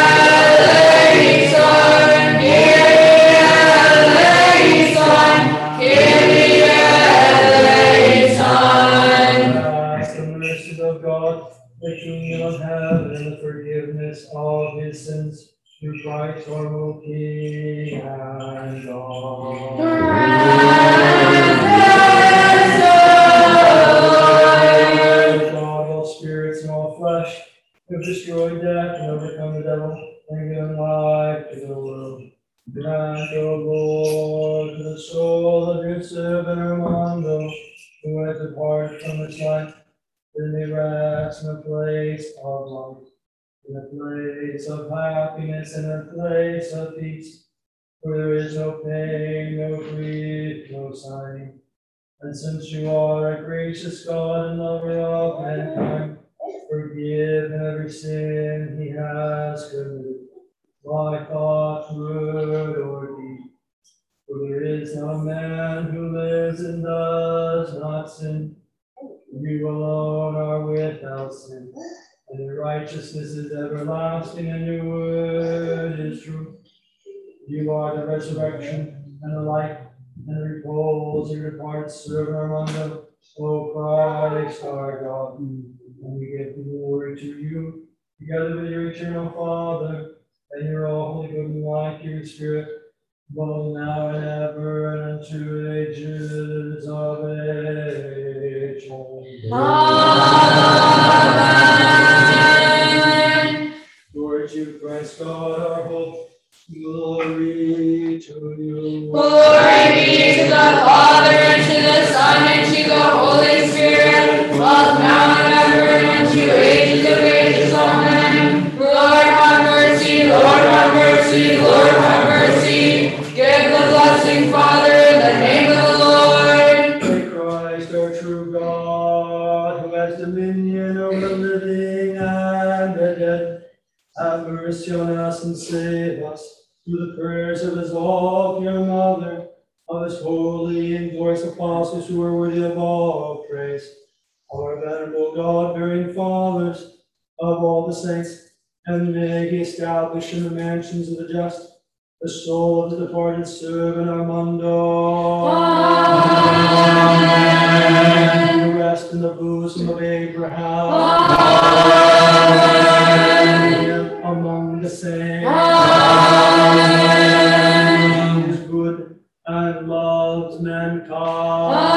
eleison, Kyrie eleison, Kyrie eleison. Ask the mercy of God, the kingdom of heaven, and the forgiveness of his sins through Christ our Lord, King and God. God, all spirits and all flesh, who have destroyed death and overcome the devil, and given life to the world. Grant, O Lord, to the soul of your servant Armando, who has departed from this life, that they rest in a place of life, in a place of happiness, in a place of peace, where there is no pain, no grief, no sighing. And since you are a gracious God and lover of mankind, forgive every sin he has committed, by thought, word, or deed. For there is no man who lives and does not sin. You alone are without sin, and your righteousness is everlasting, and your word is true. You are the resurrection and the life and the repose of your departed servant Armando, O Christ our God. And we give glory to you, together with your eternal Father, and your all holy, good, and life-giving Spirit, both now and ever, and unto ages of age. Amen. Lord, you, Christ God, our hope, glory to you. Glory be to the Father, and to the Son, and to the Holy Spirit, both now and ever, and unto ages of ages. Amen. Lord, have mercy, Lord, have mercy, Lord, have mercy. Give the blessing, Father, in the name of the Lord. May Christ, our true God, who has dominion over the living and the dead, have mercy on us and save us through the prayers of his all-pure Mother, of his holy and glorious apostles who are worthy of all praise, our venerable God-bearing fathers, of all the saints, and may he establish in the mansions of the just the soul of the departed servant Armando. Amen. To rest in the bosom of Abraham. Amen. Among the saints. Amen. He is good and loves mankind.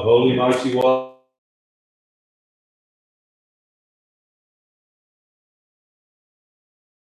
Holy Mighty One,